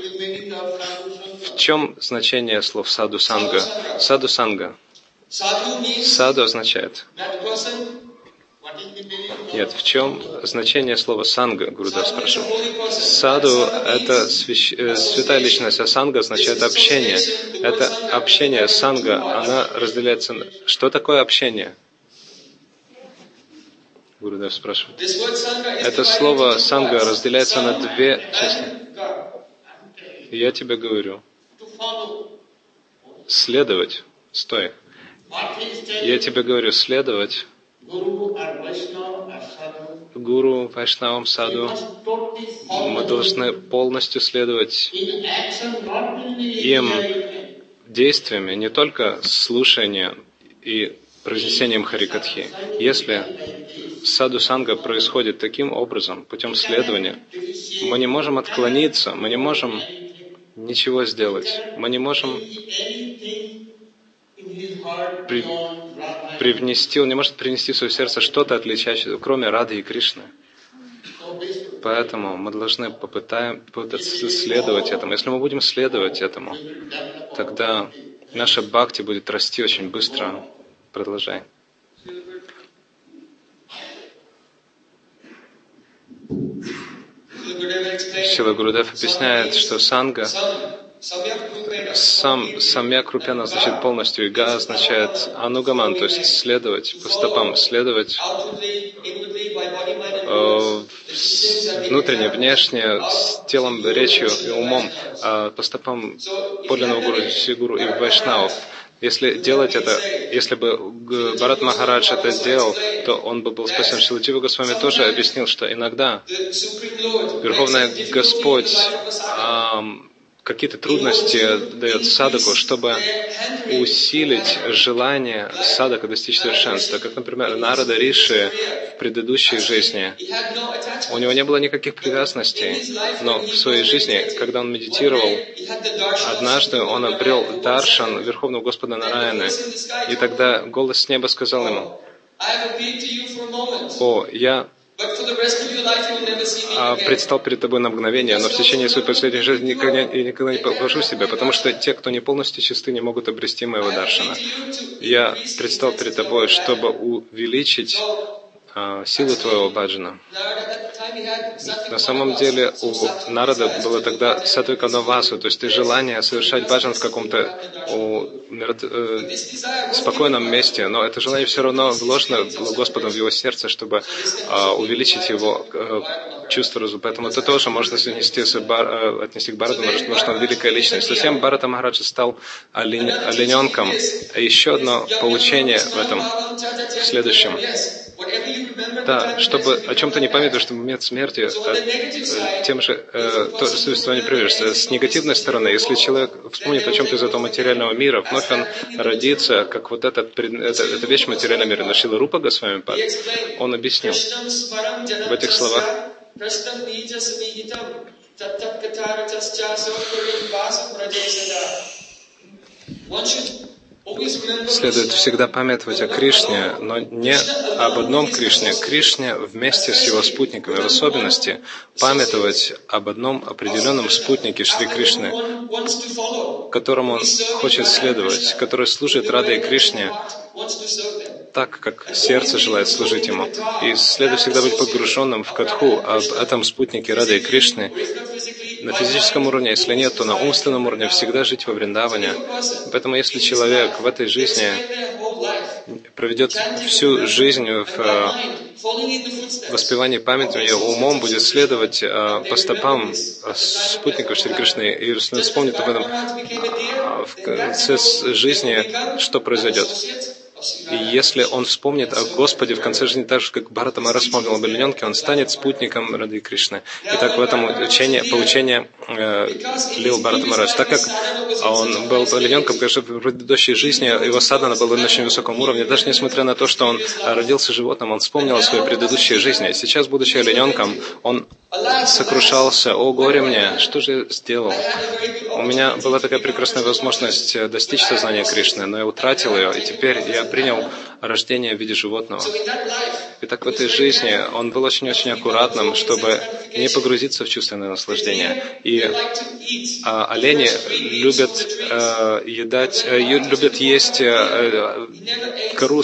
Speaker 2: В чем значение слов саду санга? Саду санга. Саду означает. Нет, в чем значение слова санга, Гурудев спрашивает. Саду — это святая личность, а санга означает общение. Это общение, санга, она разделяется на... Что такое общение? Гурудев спрашивает. Это слово санга разделяется на две части. Я тебе говорю. Следовать. Стой. Я тебе говорю, следовать Гуру, Вайшнавам, Саду. Мы должны полностью следовать им действиями, не только слушанием и произнесением Харикатхи. Если саду санга происходит таким образом, путем следования, мы не можем отклониться, мы не можем ничего сделать. Мы не можем привнести, он не может принести в свое сердце что-то отличающееся, кроме Рады и Кришны. Поэтому мы должны попытаться следовать этому. Если мы будем следовать этому, тогда наша бхакти будет расти очень быстро. Продолжай. Шрила Гурудев объясняет, что санга, самьяк рупяна означает полностью, и га означает анугаман, то есть следовать по стопам, следовать внутренне, внешне, с телом, речью и умом по стопам подлинного гуру и вайшнавов. Если делать это, если бы Бхарат Махарадж это делал, то он бы был спасен. Шрила Джива Госвами тоже объяснил, что иногда Верховный Господь какие-то трудности дает садаку, чтобы усилить желание садака достичь совершенства. Как, например, Нарада Риши в предыдущей жизни. У него не было никаких привязанностей, но в своей жизни, когда он медитировал, однажды он обрел даршан Верховного Господа Нараяны, и тогда голос с неба сказал ему: «О, я предстал перед тобой на мгновение, но в течение своей последней жизни никогда не покажу себя, потому что те, кто не полностью чисты, не могут обрести моего даршана. Я предстал перед тобой, чтобы увеличить силу твоего баджана». На самом деле у Нарада было тогда сатвиканавасу, то есть желание совершать баджан в каком-то спокойном месте, но это желание все равно вложено Господом в его сердце, чтобы увеличить его чувство разума. Поэтому это тоже можно отнести к Бхарату, потому что он великая личность. Затем Бхарата Махараджа стал олененком. А еще одно поучение в этом, в следующем. Да, чтобы о чем-то не памятовать, что в момент смерти тем же то же существование привяжется. С негативной стороны, если человек вспомнит о чем-то из этого материального мира, вновь он родится, как вот эта вещь материального мира. Шрила Рупа Госвами Пад, он объяснил в этих словах: следует всегда памятовать о Кришне, но не об одном Кришне. Кришне вместе с его спутниками, в особенности памятовать об одном определенном спутнике Шри Кришны, которому он хочет следовать, который служит Радхе Кришне так, как сердце желает служить ему. И следует всегда быть погруженным в катху об этом спутнике Радхе Кришны на физическом уровне, если нет, то на умственном уровне всегда жить во Вриндаване. Поэтому если человек в этой жизни проведет всю жизнь в воспевании памяти, умом будет следовать по стопам спутников Шри Кришны и вспомнит об этом в конце жизни, что произойдет. И если он вспомнит о Господе в конце жизни так же, как Бхарата Махарадж вспомнил об олененке, он станет спутником Радхи Кришны. Итак, в этом поучение Лил Бхарата Махарадж. Так как он был олененком, конечно, в предыдущей жизни его садхана была на очень высоком уровне. Даже несмотря на то, что он родился животным, он вспомнил о своей предыдущей жизни. Сейчас, будучи олененком, он сокрушался: «О, горе мне, что же я сделал? У меня была такая прекрасная возможность достичь сознания Кришны, но я утратил ее, и теперь я принял рождение в виде животного». Итак, в этой жизни он был очень-очень аккуратным, чтобы не погрузиться в чувственное наслаждение. И олени любят есть кору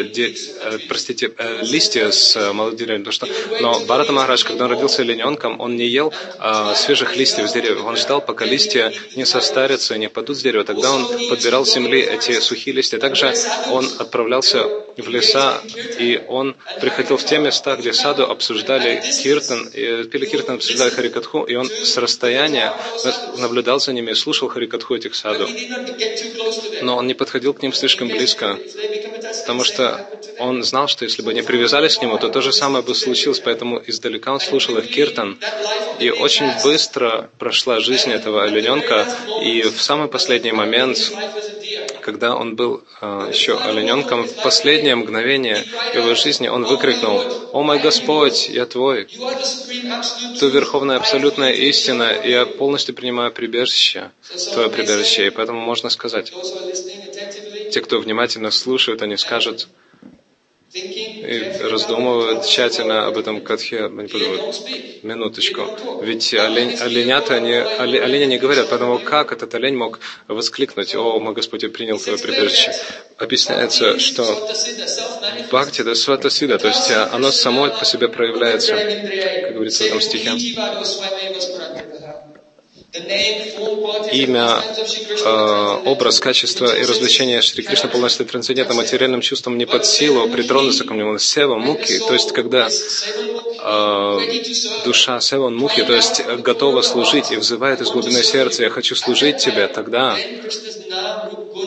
Speaker 2: листья с молодых деревьев. Но Бхарата Махарадж, когда он родился олененком, он не ел свежих листьев с деревьев. Он ждал, пока листья не состарятся, не падут с дерева. Тогда он подбирал с земли эти сухие листья. Также он отправлялся в леса, и он приходил в те места, где саду обсуждали киртан, пили киртан, обсуждали харикатху, и он с расстояния наблюдал за ними и слушал харикатху этих саду. Но он не подходил к ним слишком близко, потому что он знал, что если бы они привязались к нему, то же самое бы случилось, поэтому издалека он слушал их киртан. И очень быстро прошла жизнь этого олененка, и в самый последний момент, когда он был еще олененком, в последнее мгновение его жизни он выкрикнул: «О мой Господь, я Твой! Ты верховная абсолютная истина, и я полностью принимаю прибежище, Твое прибежище». И поэтому можно сказать, те, кто внимательно слушают, они скажут и раздумывают тщательно об этом катхе, они подумают: минуточку, ведь олени не говорят, поэтому как этот олень мог воскликнуть: «О, мой Господь, я принял Твое прибежище». Объясняется, что бхакти — это свата-сида, то есть оно само по себе проявляется, как говорится в этом стихе. Имя, образ, качество и развлечение Шри Кришны полностью трансцендентно материальным чувством не под силу притронуться к нему. Сева муки, то есть когда душа сева муки, то есть готова служить и взывает из глубины сердца: «Я хочу служить Тебе», тогда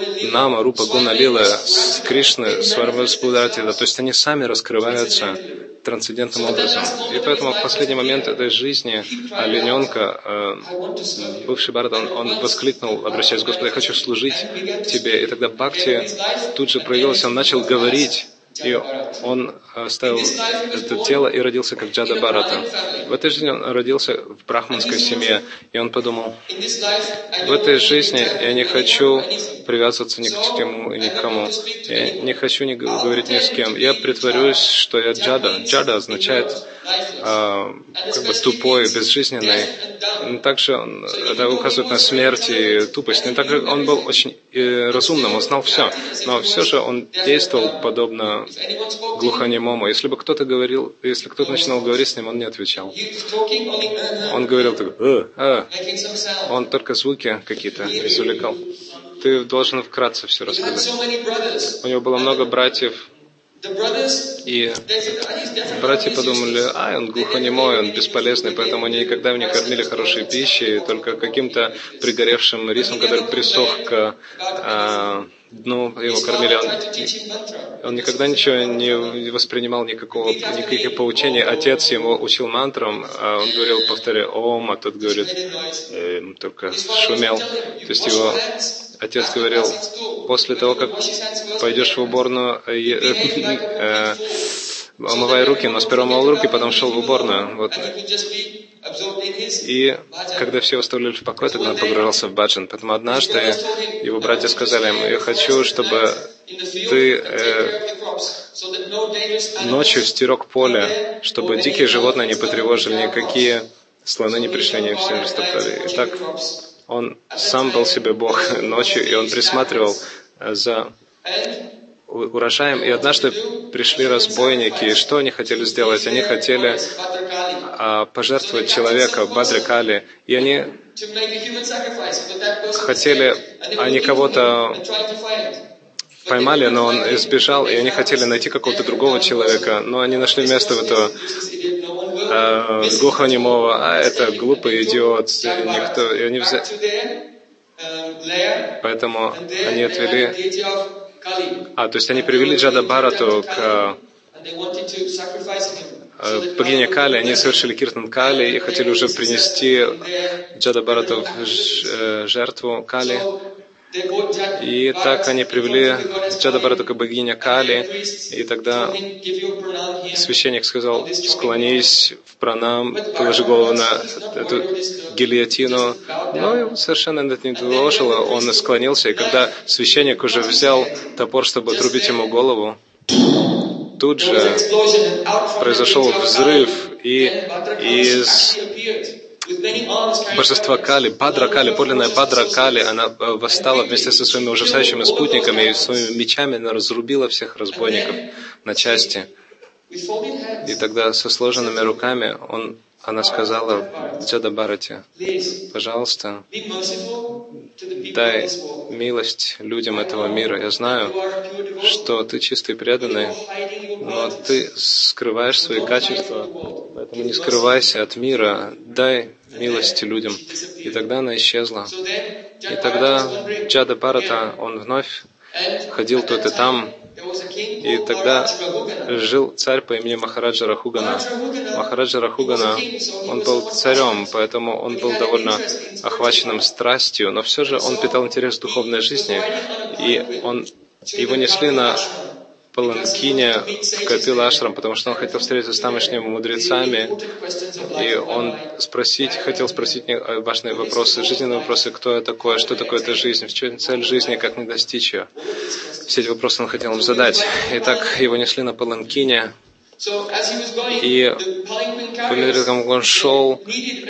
Speaker 2: Нама, Рупа, Гуна, Лила, Кришны, Свармаспударти, то есть они сами раскрываются трансцендентным образом. И поэтому в последний момент этой жизни олененка, бывший Бхарата, он воскликнул, обращаясь к Господу: «Я хочу служить Тебе». И тогда Бхакти тут же проявился, он начал говорить, и он оставил это тело и родился как Джада Бхарата. В этой жизни он родился в брахманской семье, и он подумал: в этой жизни я не хочу привязываться ни к чему и ни к кому. Я не хочу говорить ни с кем. Я притворюсь, что я Джада. Джада означает как бы тупой, безжизненный. Также это указывает на смерть и тупость. Но также он был очень разумным, он знал все. Но все же он действовал подобно глухонемому. Если бы кто-то говорил, если кто-то начинал говорить с ним, он не отвечал. Он говорил так, он только звуки какие-то извлекал. Ты должен вкратце все рассказать. У него было много братьев, и братья подумали: он глухонемой, он бесполезный, поэтому они никогда не кормили хорошей пищей, только каким-то пригоревшим рисом, который присох к дну, его кормили. Он никогда ничего не воспринимал, никаких поучений. Отец ему учил мантрам, он говорил: повторяй Ом, а тот говорит, только шумел. То есть его отец говорил: после того, как пойдешь в уборную, омывай руки, но сперва омыл руки, потом шел в уборную. Вот. И когда все оставили в покое, тогда он погружался в баджан. Поэтому однажды его братья сказали ему: я хочу, чтобы ты ночью стерег поле, чтобы дикие животные не потревожили, никакие слоны не пришли, не все растоптали. И так он сам был себе Бог ночью, и он присматривал за урожаем. И однажды пришли разбойники, и что они хотели сделать? Они хотели пожертвовать человека, Бадракали, и они хотели, они кого-то поймали, но он избежал, и они хотели найти какого-то другого человека, но они нашли вместо этого глухонемого: это глупый идиот, никто, и они взяли. Поэтому они отвели. То есть они привели Джада Бхарату к богине Кали, они совершили киртан Кали и хотели уже принести Джада Бхарату в жертву Кали. И так они привели Джада Бхарату к богине Кали, и тогда священник сказал: склонись в пранам, положи голову на эту гильотину. Но его совершенно это не тревожило, он склонился, и когда священник уже взял топор, чтобы отрубить ему голову, тут же произошел взрыв, и из божества Кали, Бадра Кали, подлинная Бадра Кали, она восстала вместе со своими ужасающими спутниками и своими мечами она разрубила всех разбойников на части. И тогда со сложенными руками она сказала Джада Бхарате: пожалуйста, дай милость людям этого мира. Я знаю, что ты чистый и преданный, но ты скрываешь свои качества, поэтому не скрывайся от мира, дай милости людям. И тогда она исчезла. И тогда Джада Бхарата, он вновь ходил тут и там, и тогда жил царь по имени Махараджа Рахугана. Махараджа Рахугана, он был царем, поэтому он был довольно охваченным страстью, но все же он питал интерес к духовной жизни, и его несли на паланкине в Капила Ашрам, потому что он хотел встретиться с тамошними мудрецами, и он хотел спросить важные вопросы, жизненные вопросы: кто я такой, что такое эта жизнь, в чем цель жизни, как мне достичь ее. Все эти вопросы он хотел им задать. И так его несли на паланкине, и по мере того, как он шел,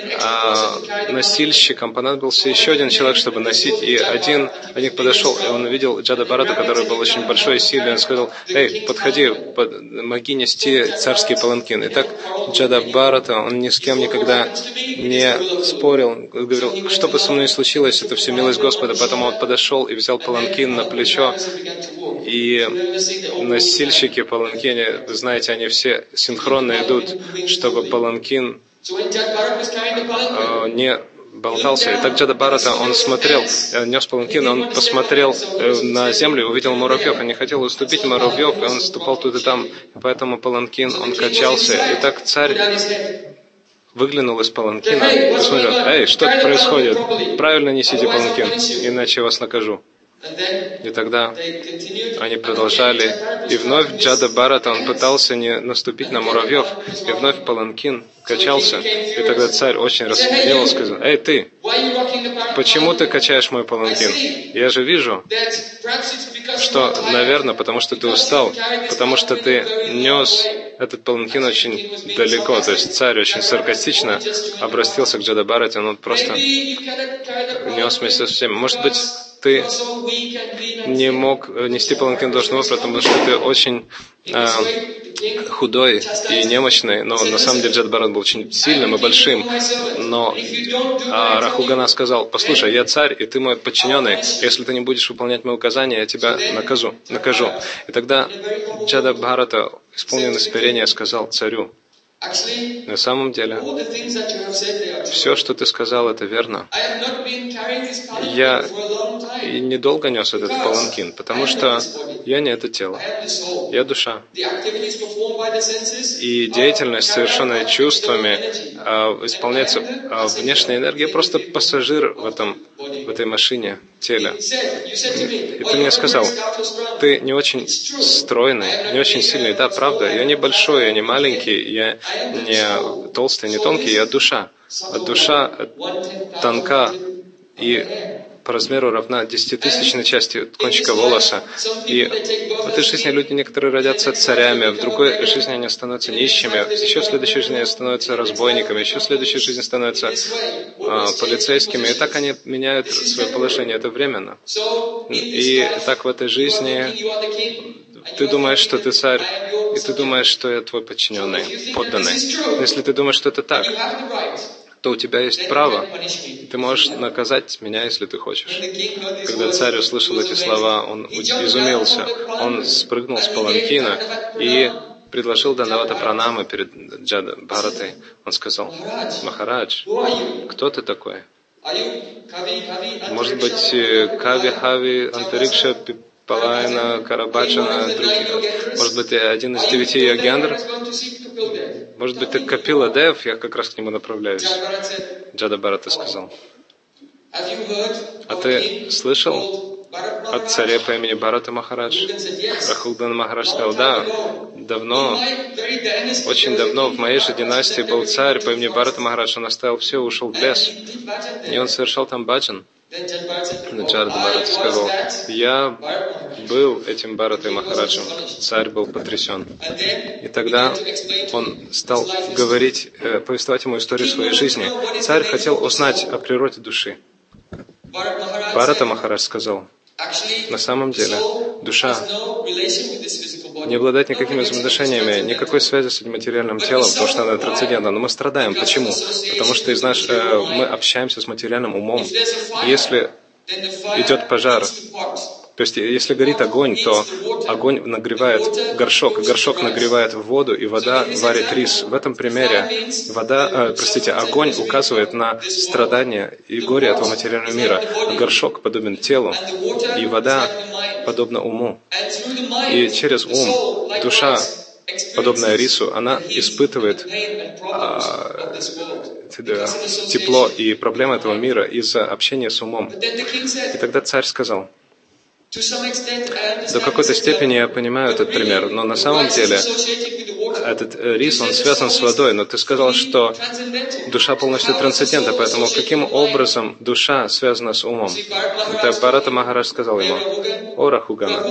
Speaker 2: носильщикам понадобился еще один человек, чтобы носить, и один подошел, и он увидел Джада Бхарату, который был очень большой и сильный, он сказал: «Эй, подходи, помоги нести царский паланкин». И так Джада Бхарата, он ни с кем никогда не спорил, он говорил: что бы со мной ни случилось, это все милость Господа. Поэтому он подошел и взял паланкин на плечо, и носильщики паланкине, вы знаете, они все синхронно идут, чтобы паланкин не болтался. И так Джада Бхарата, он смотрел, нес паланкин, он посмотрел на землю, увидел муравьев, и не хотел уступить муравьев, и он ступал тут и там, и поэтому паланкин, он качался. И так царь выглянул из паланкина и посмотрел: «Эй, что тут происходит? Правильно несите паланкин, иначе я вас накажу». И тогда они продолжали, и вновь Джада Бхарата, он пытался не наступить на муравьев, и вновь паланкин качался. И тогда царь очень рассмеялся, сказал: «Эй, ты, почему ты качаешь мой паланкин? Я же вижу, что, наверное, потому что ты устал, потому что ты нес этот паланкин очень далеко». То есть царь очень саркастично обратился к Джада Бхарате, он просто нес вместе со всеми. Может быть, ты не мог нести паланкин должного, потому что ты очень худой и немощный, но на самом деле Джада Бхарата был очень сильным и большим. Но Рахугана сказал: «Послушай, я царь, и ты мой подчиненный. Если ты не будешь выполнять мои указания, я тебя накажу». И тогда Джада Бхарата, исполненный смирения, сказал царю: «На самом деле, все, что ты сказал, это верно. Я и недолго нес этот паланкин, потому что я не это тело, я душа. И деятельность, совершенная чувствами, исполняется внешняя энергия, просто пассажир в этой машине, теле. И ты мне сказал: ты не очень стройный, не очень сильный». Да, правда, я не большой, я не маленький, я не толстый, не тонкий, я душа. А душа тонка и по размеру равна 10-тысячной части кончика волоса. И в этой жизни люди некоторые родятся царями, в другой жизни они становятся нищими, еще в следующей жизни они становятся разбойниками, еще в следующей жизни становятся полицейскими. И так они меняют свое положение, это временно. И так в этой жизни ты думаешь, что ты царь, и ты думаешь, что я твой подчиненный, подданный. Но если ты думаешь, что это так, то у тебя есть право. Ты можешь наказать меня, если ты хочешь. Когда царь услышал эти слова, он изумился. Он спрыгнул с паланкина и предложил Данавата пранамы перед Джада Бхаратой. Он сказал: «Махарадж, кто ты такой? Может быть, Кави, Хави, Антарикша, Палайна, Карабаджана, другие. Может быть, ты один из 9 Ягьяндр? Может быть, ты Капила Дев? Я как раз к нему направляюсь». Джада Бхарата сказал: «А ты слышал о царе по имени Бхарата Махарадж?» Рахугдан Махарадж сказал: «Да, давно, очень давно в моей же династии был царь по имени Бхарата Махарадж. Он оставил все, ушел в лес, и он совершал там баджан». Джада Бхарата сказал: «Я был этим Бхаратой Махараджем». Царь был потрясен. И тогда он стал говорить, повествовать ему историю своей жизни. Царь хотел узнать о природе души. Бхарата Махарадж сказал: «На самом деле, душа не обладает никакими взаимоотношениями, никакой связи с этим материальным телом, потому что она трансцендентна. Но мы страдаем. Почему? Потому что мы общаемся с материальным умом. Если идет пожар, то есть если горит огонь, то огонь нагревает горшок, и горшок нагревает воду, и вода варит рис. В этом примере огонь указывает на страдания и горе этого материального мира. Горшок подобен телу, и вода подобна уму. И через ум душа, подобная рису, она испытывает тепло и проблемы этого мира из-за общения с умом. И тогда царь сказал: «До какой-то степени я понимаю этот пример, но на самом деле этот рис, он связан с водой, но ты сказал, что душа полностью трансцендентна, поэтому каким образом душа связана с умом?» Это Бхарата Махарадж сказал ему: «О Рахугана,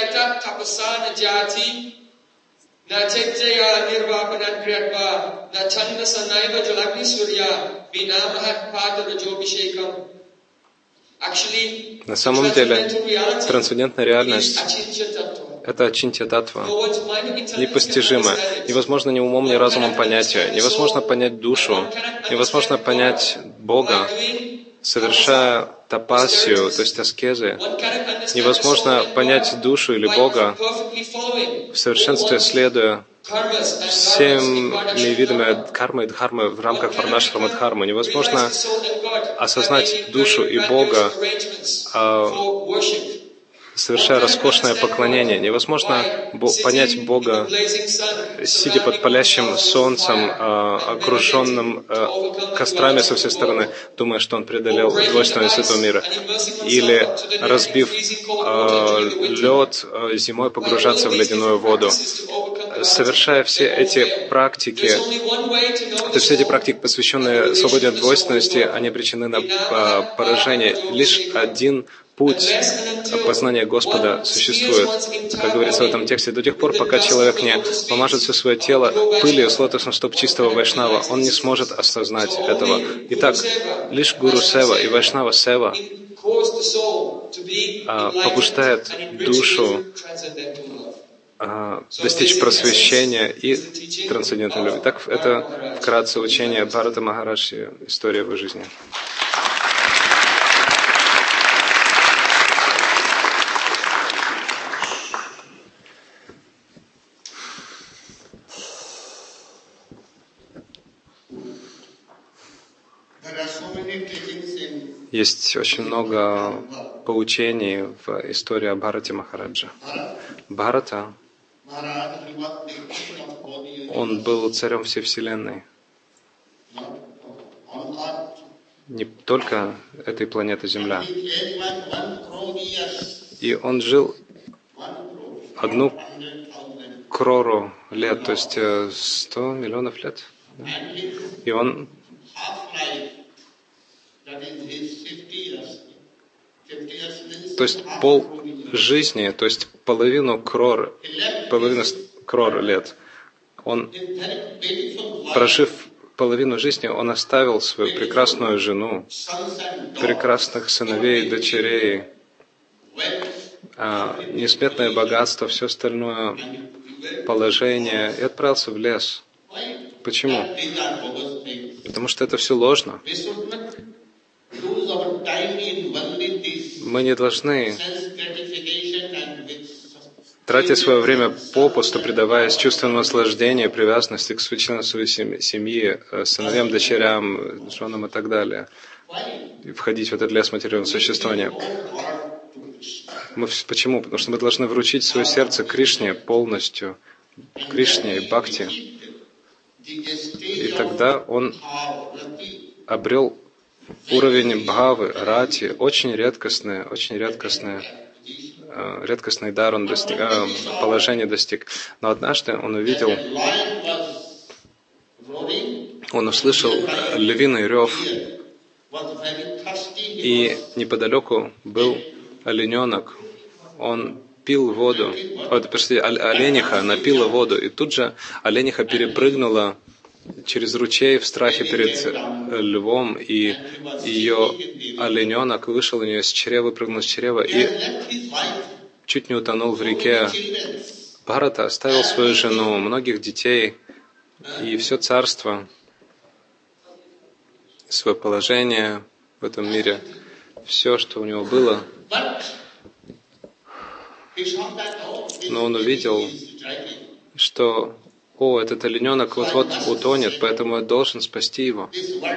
Speaker 2: на самом деле трансцендентная реальность — это ачинтья татва, непостижимо. Невозможно ни умом, ни разумом понять ее. Невозможно понять душу, невозможно понять Бога, совершая тапасию, то есть аскезы. Невозможно понять душу или Бога в совершенстве, следуя всеми видами кармы и дхармы в рамках варнашрама дхармы. Невозможно осознать душу и Бога, совершая роскошное поклонение. Невозможно понять Бога, сидя под палящим солнцем, окруженным кострами со всей стороны, думая, что он преодолел двойственность этого мира. Или, разбив лед, зимой погружаться в ледяную воду. Совершая все эти практики, то есть все эти практики, посвященные свободе от двойственности, они обречены на поражение. Лишь один путь познания Господа существует, как говорится в этом тексте, до тех пор, пока человек не помажет все свое тело пылью с лотосных стоп чистого Вайшнава, он не сможет осознать этого. Итак, лишь Гуру Сева и Вайшнава Сева побуждает душу достичь просвещения и трансцендентной любви. Так, это вкратце учение Бхарата Махараджи, история его жизни. Есть очень много поучений в истории о Бхарате Махараджа. Бхарата, он был царем всей Вселенной. Не только этой планеты Земля. И он жил 1 крору лет, то есть 100 миллионов лет. И он то есть пол жизни, то есть половину крор лет, он, прожив половину жизни, он оставил свою прекрасную жену, прекрасных сыновей и дочерей, несметное богатство, все остальное положение, и отправился в лес. Почему? Потому что это все ложно. Мы не должны тратить свое время попусту, предаваясь чувствам наслаждения, привязанности к членам своей семьи, сыновьям, дочерям, женам и так далее, и входить в этот лес материального существования. Почему? Потому что мы должны вручить свое сердце Кришне полностью, Кришне и Бхакти. И тогда он обрел уровень бхавы, рати, очень редкостный дар он достиг, положение достиг. Но однажды он услышал львиный рев, и неподалеку был олененок. Он пил воду, олениха напила воду, и тут же олениха перепрыгнула через ручей в страхе перед львом, и ее олененок вышел у нее из чрева, выпрыгнул из чрева и чуть не утонул в реке. Бхарата оставил свою жену, многих детей и все царство, свое положение в этом мире, все, что у него было. Но он увидел, что этот олененок вот-вот утонет, поэтому я должен спасти его.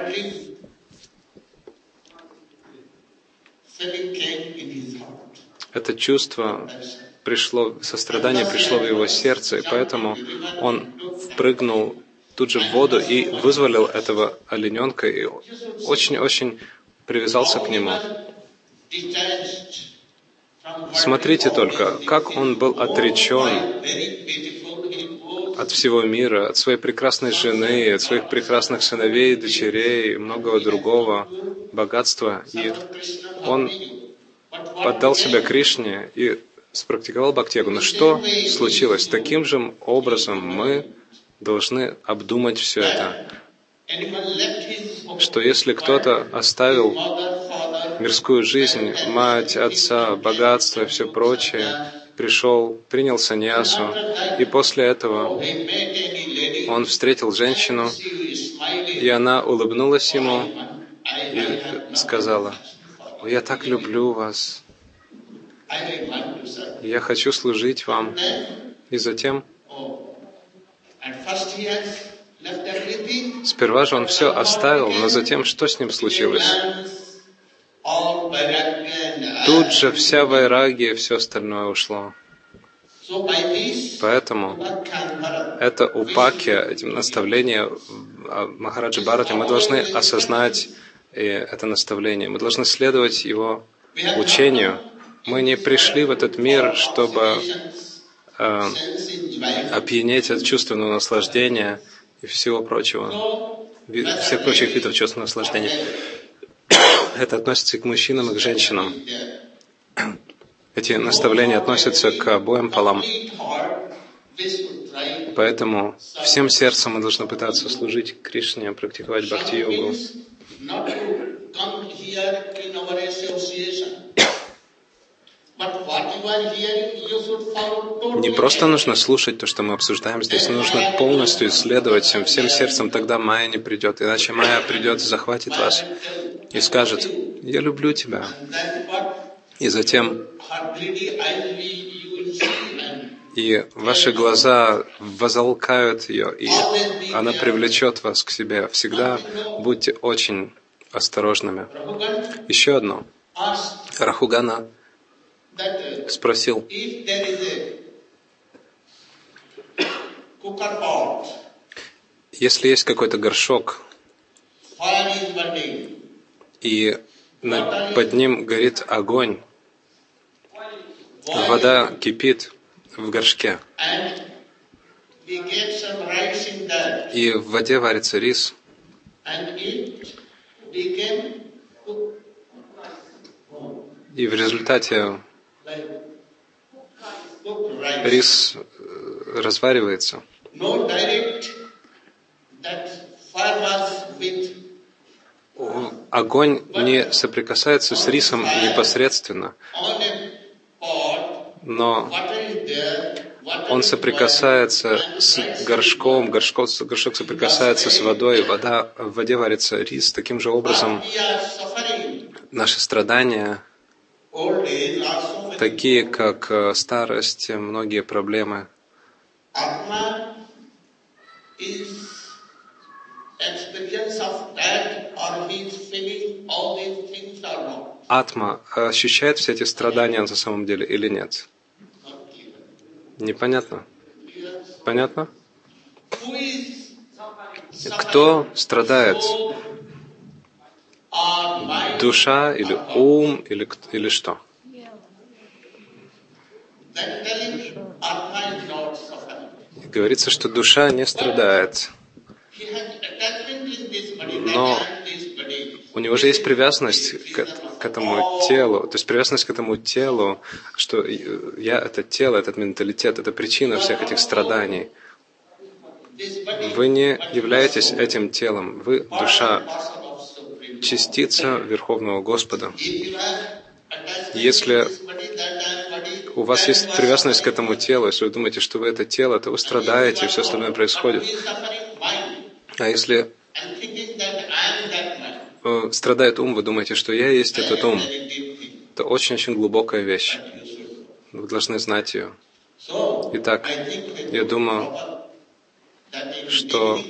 Speaker 2: Это чувство сострадание пришло в его сердце, и поэтому он впрыгнул тут же в воду и вызволил этого олененка, и очень-очень привязался к нему. Смотрите только, как он был отречен от всего мира, от своей прекрасной жены, от своих прекрасных сыновей, дочерей, многого другого богатства. И он отдал себя Кришне и спрактиковал бхакти-йогу. Но что случилось? Таким же образом мы должны обдумать все это. Что если кто-то оставил мирскую жизнь, мать, отца, богатство и все прочее, принял саньясу, и после этого он встретил женщину, и она улыбнулась ему и сказала: «Я так люблю вас, я хочу служить вам». И затем Сперва же он все оставил, но затем что с ним случилось? Тут же вся вайрагия и все остальное ушло. Поэтому это упакья, эти наставления Махараджи Бхарати, мы должны осознать это наставление, мы должны следовать его учению. Мы не пришли в этот мир, чтобы опьянеть от чувственного наслаждения и всего прочего, всех прочих видов чувственного наслаждения. Это относится и к мужчинам, и к женщинам. Эти наставления относятся к обоим полам. Поэтому всем сердцем мы должны пытаться служить Кришне, практиковать бхакти-йогу. Не просто нужно слушать то, что мы обсуждаем здесь, нужно полностью исследовать всем сердцем, тогда майя не придет. Иначе майя придет, захватит вас и скажет: «Я люблю тебя». И затем и ваши глаза возалкают ее, и она привлечет вас к себе. Всегда будьте очень осторожными. Еще одно. Рахугана спросил: если есть какой-то горшок, и под ним горит огонь, вода кипит в горшке, и в воде варится рис, и в результате рис разваривается. Огонь не соприкасается с рисом непосредственно, но он соприкасается с горшком, горшок соприкасается с водой, в воде варится рис. Таким же образом, наши страдания, такие как старость, многие проблемы, Атма ощущает все эти страдания на самом деле или нет? Непонятно. Понятно? Кто страдает? Душа или ум или что? Говорится, что душа не страдает. Но у него же есть привязанность к этому телу, то есть привязанность к этому телу, что я — это тело, этот менталитет, это причина всех этих страданий. Вы не являетесь этим телом, вы душа, частица Верховного Господа. Если у вас есть привязанность к этому телу, если вы думаете, что вы это тело, то вы страдаете, и все остальное происходит. А если страдает ум, вы думаете, что я есть этот ум. Это очень-очень глубокая вещь. Вы должны знать ее. Итак, я думаю, что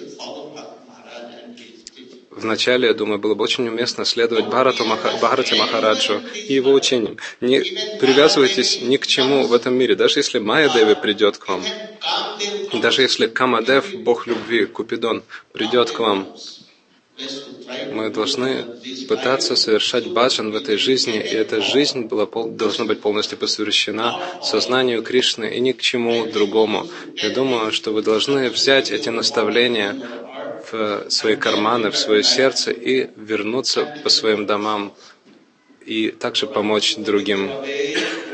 Speaker 2: вначале, я думаю, было бы очень уместно следовать Бхарати Махараджу и его учениям. Не привязывайтесь ни к чему в этом мире. Даже если Майя Деви придет к вам, даже если Камадев, Бог любви, Купидон, придет к вам, мы должны пытаться совершать баджан в этой жизни, и эта жизнь должна быть полностью посвящена сознанию Кришны и ни к чему другому. Я думаю, что вы должны взять эти наставления в свои карманы, в свое сердце и вернуться по своим домам, и также помочь другим.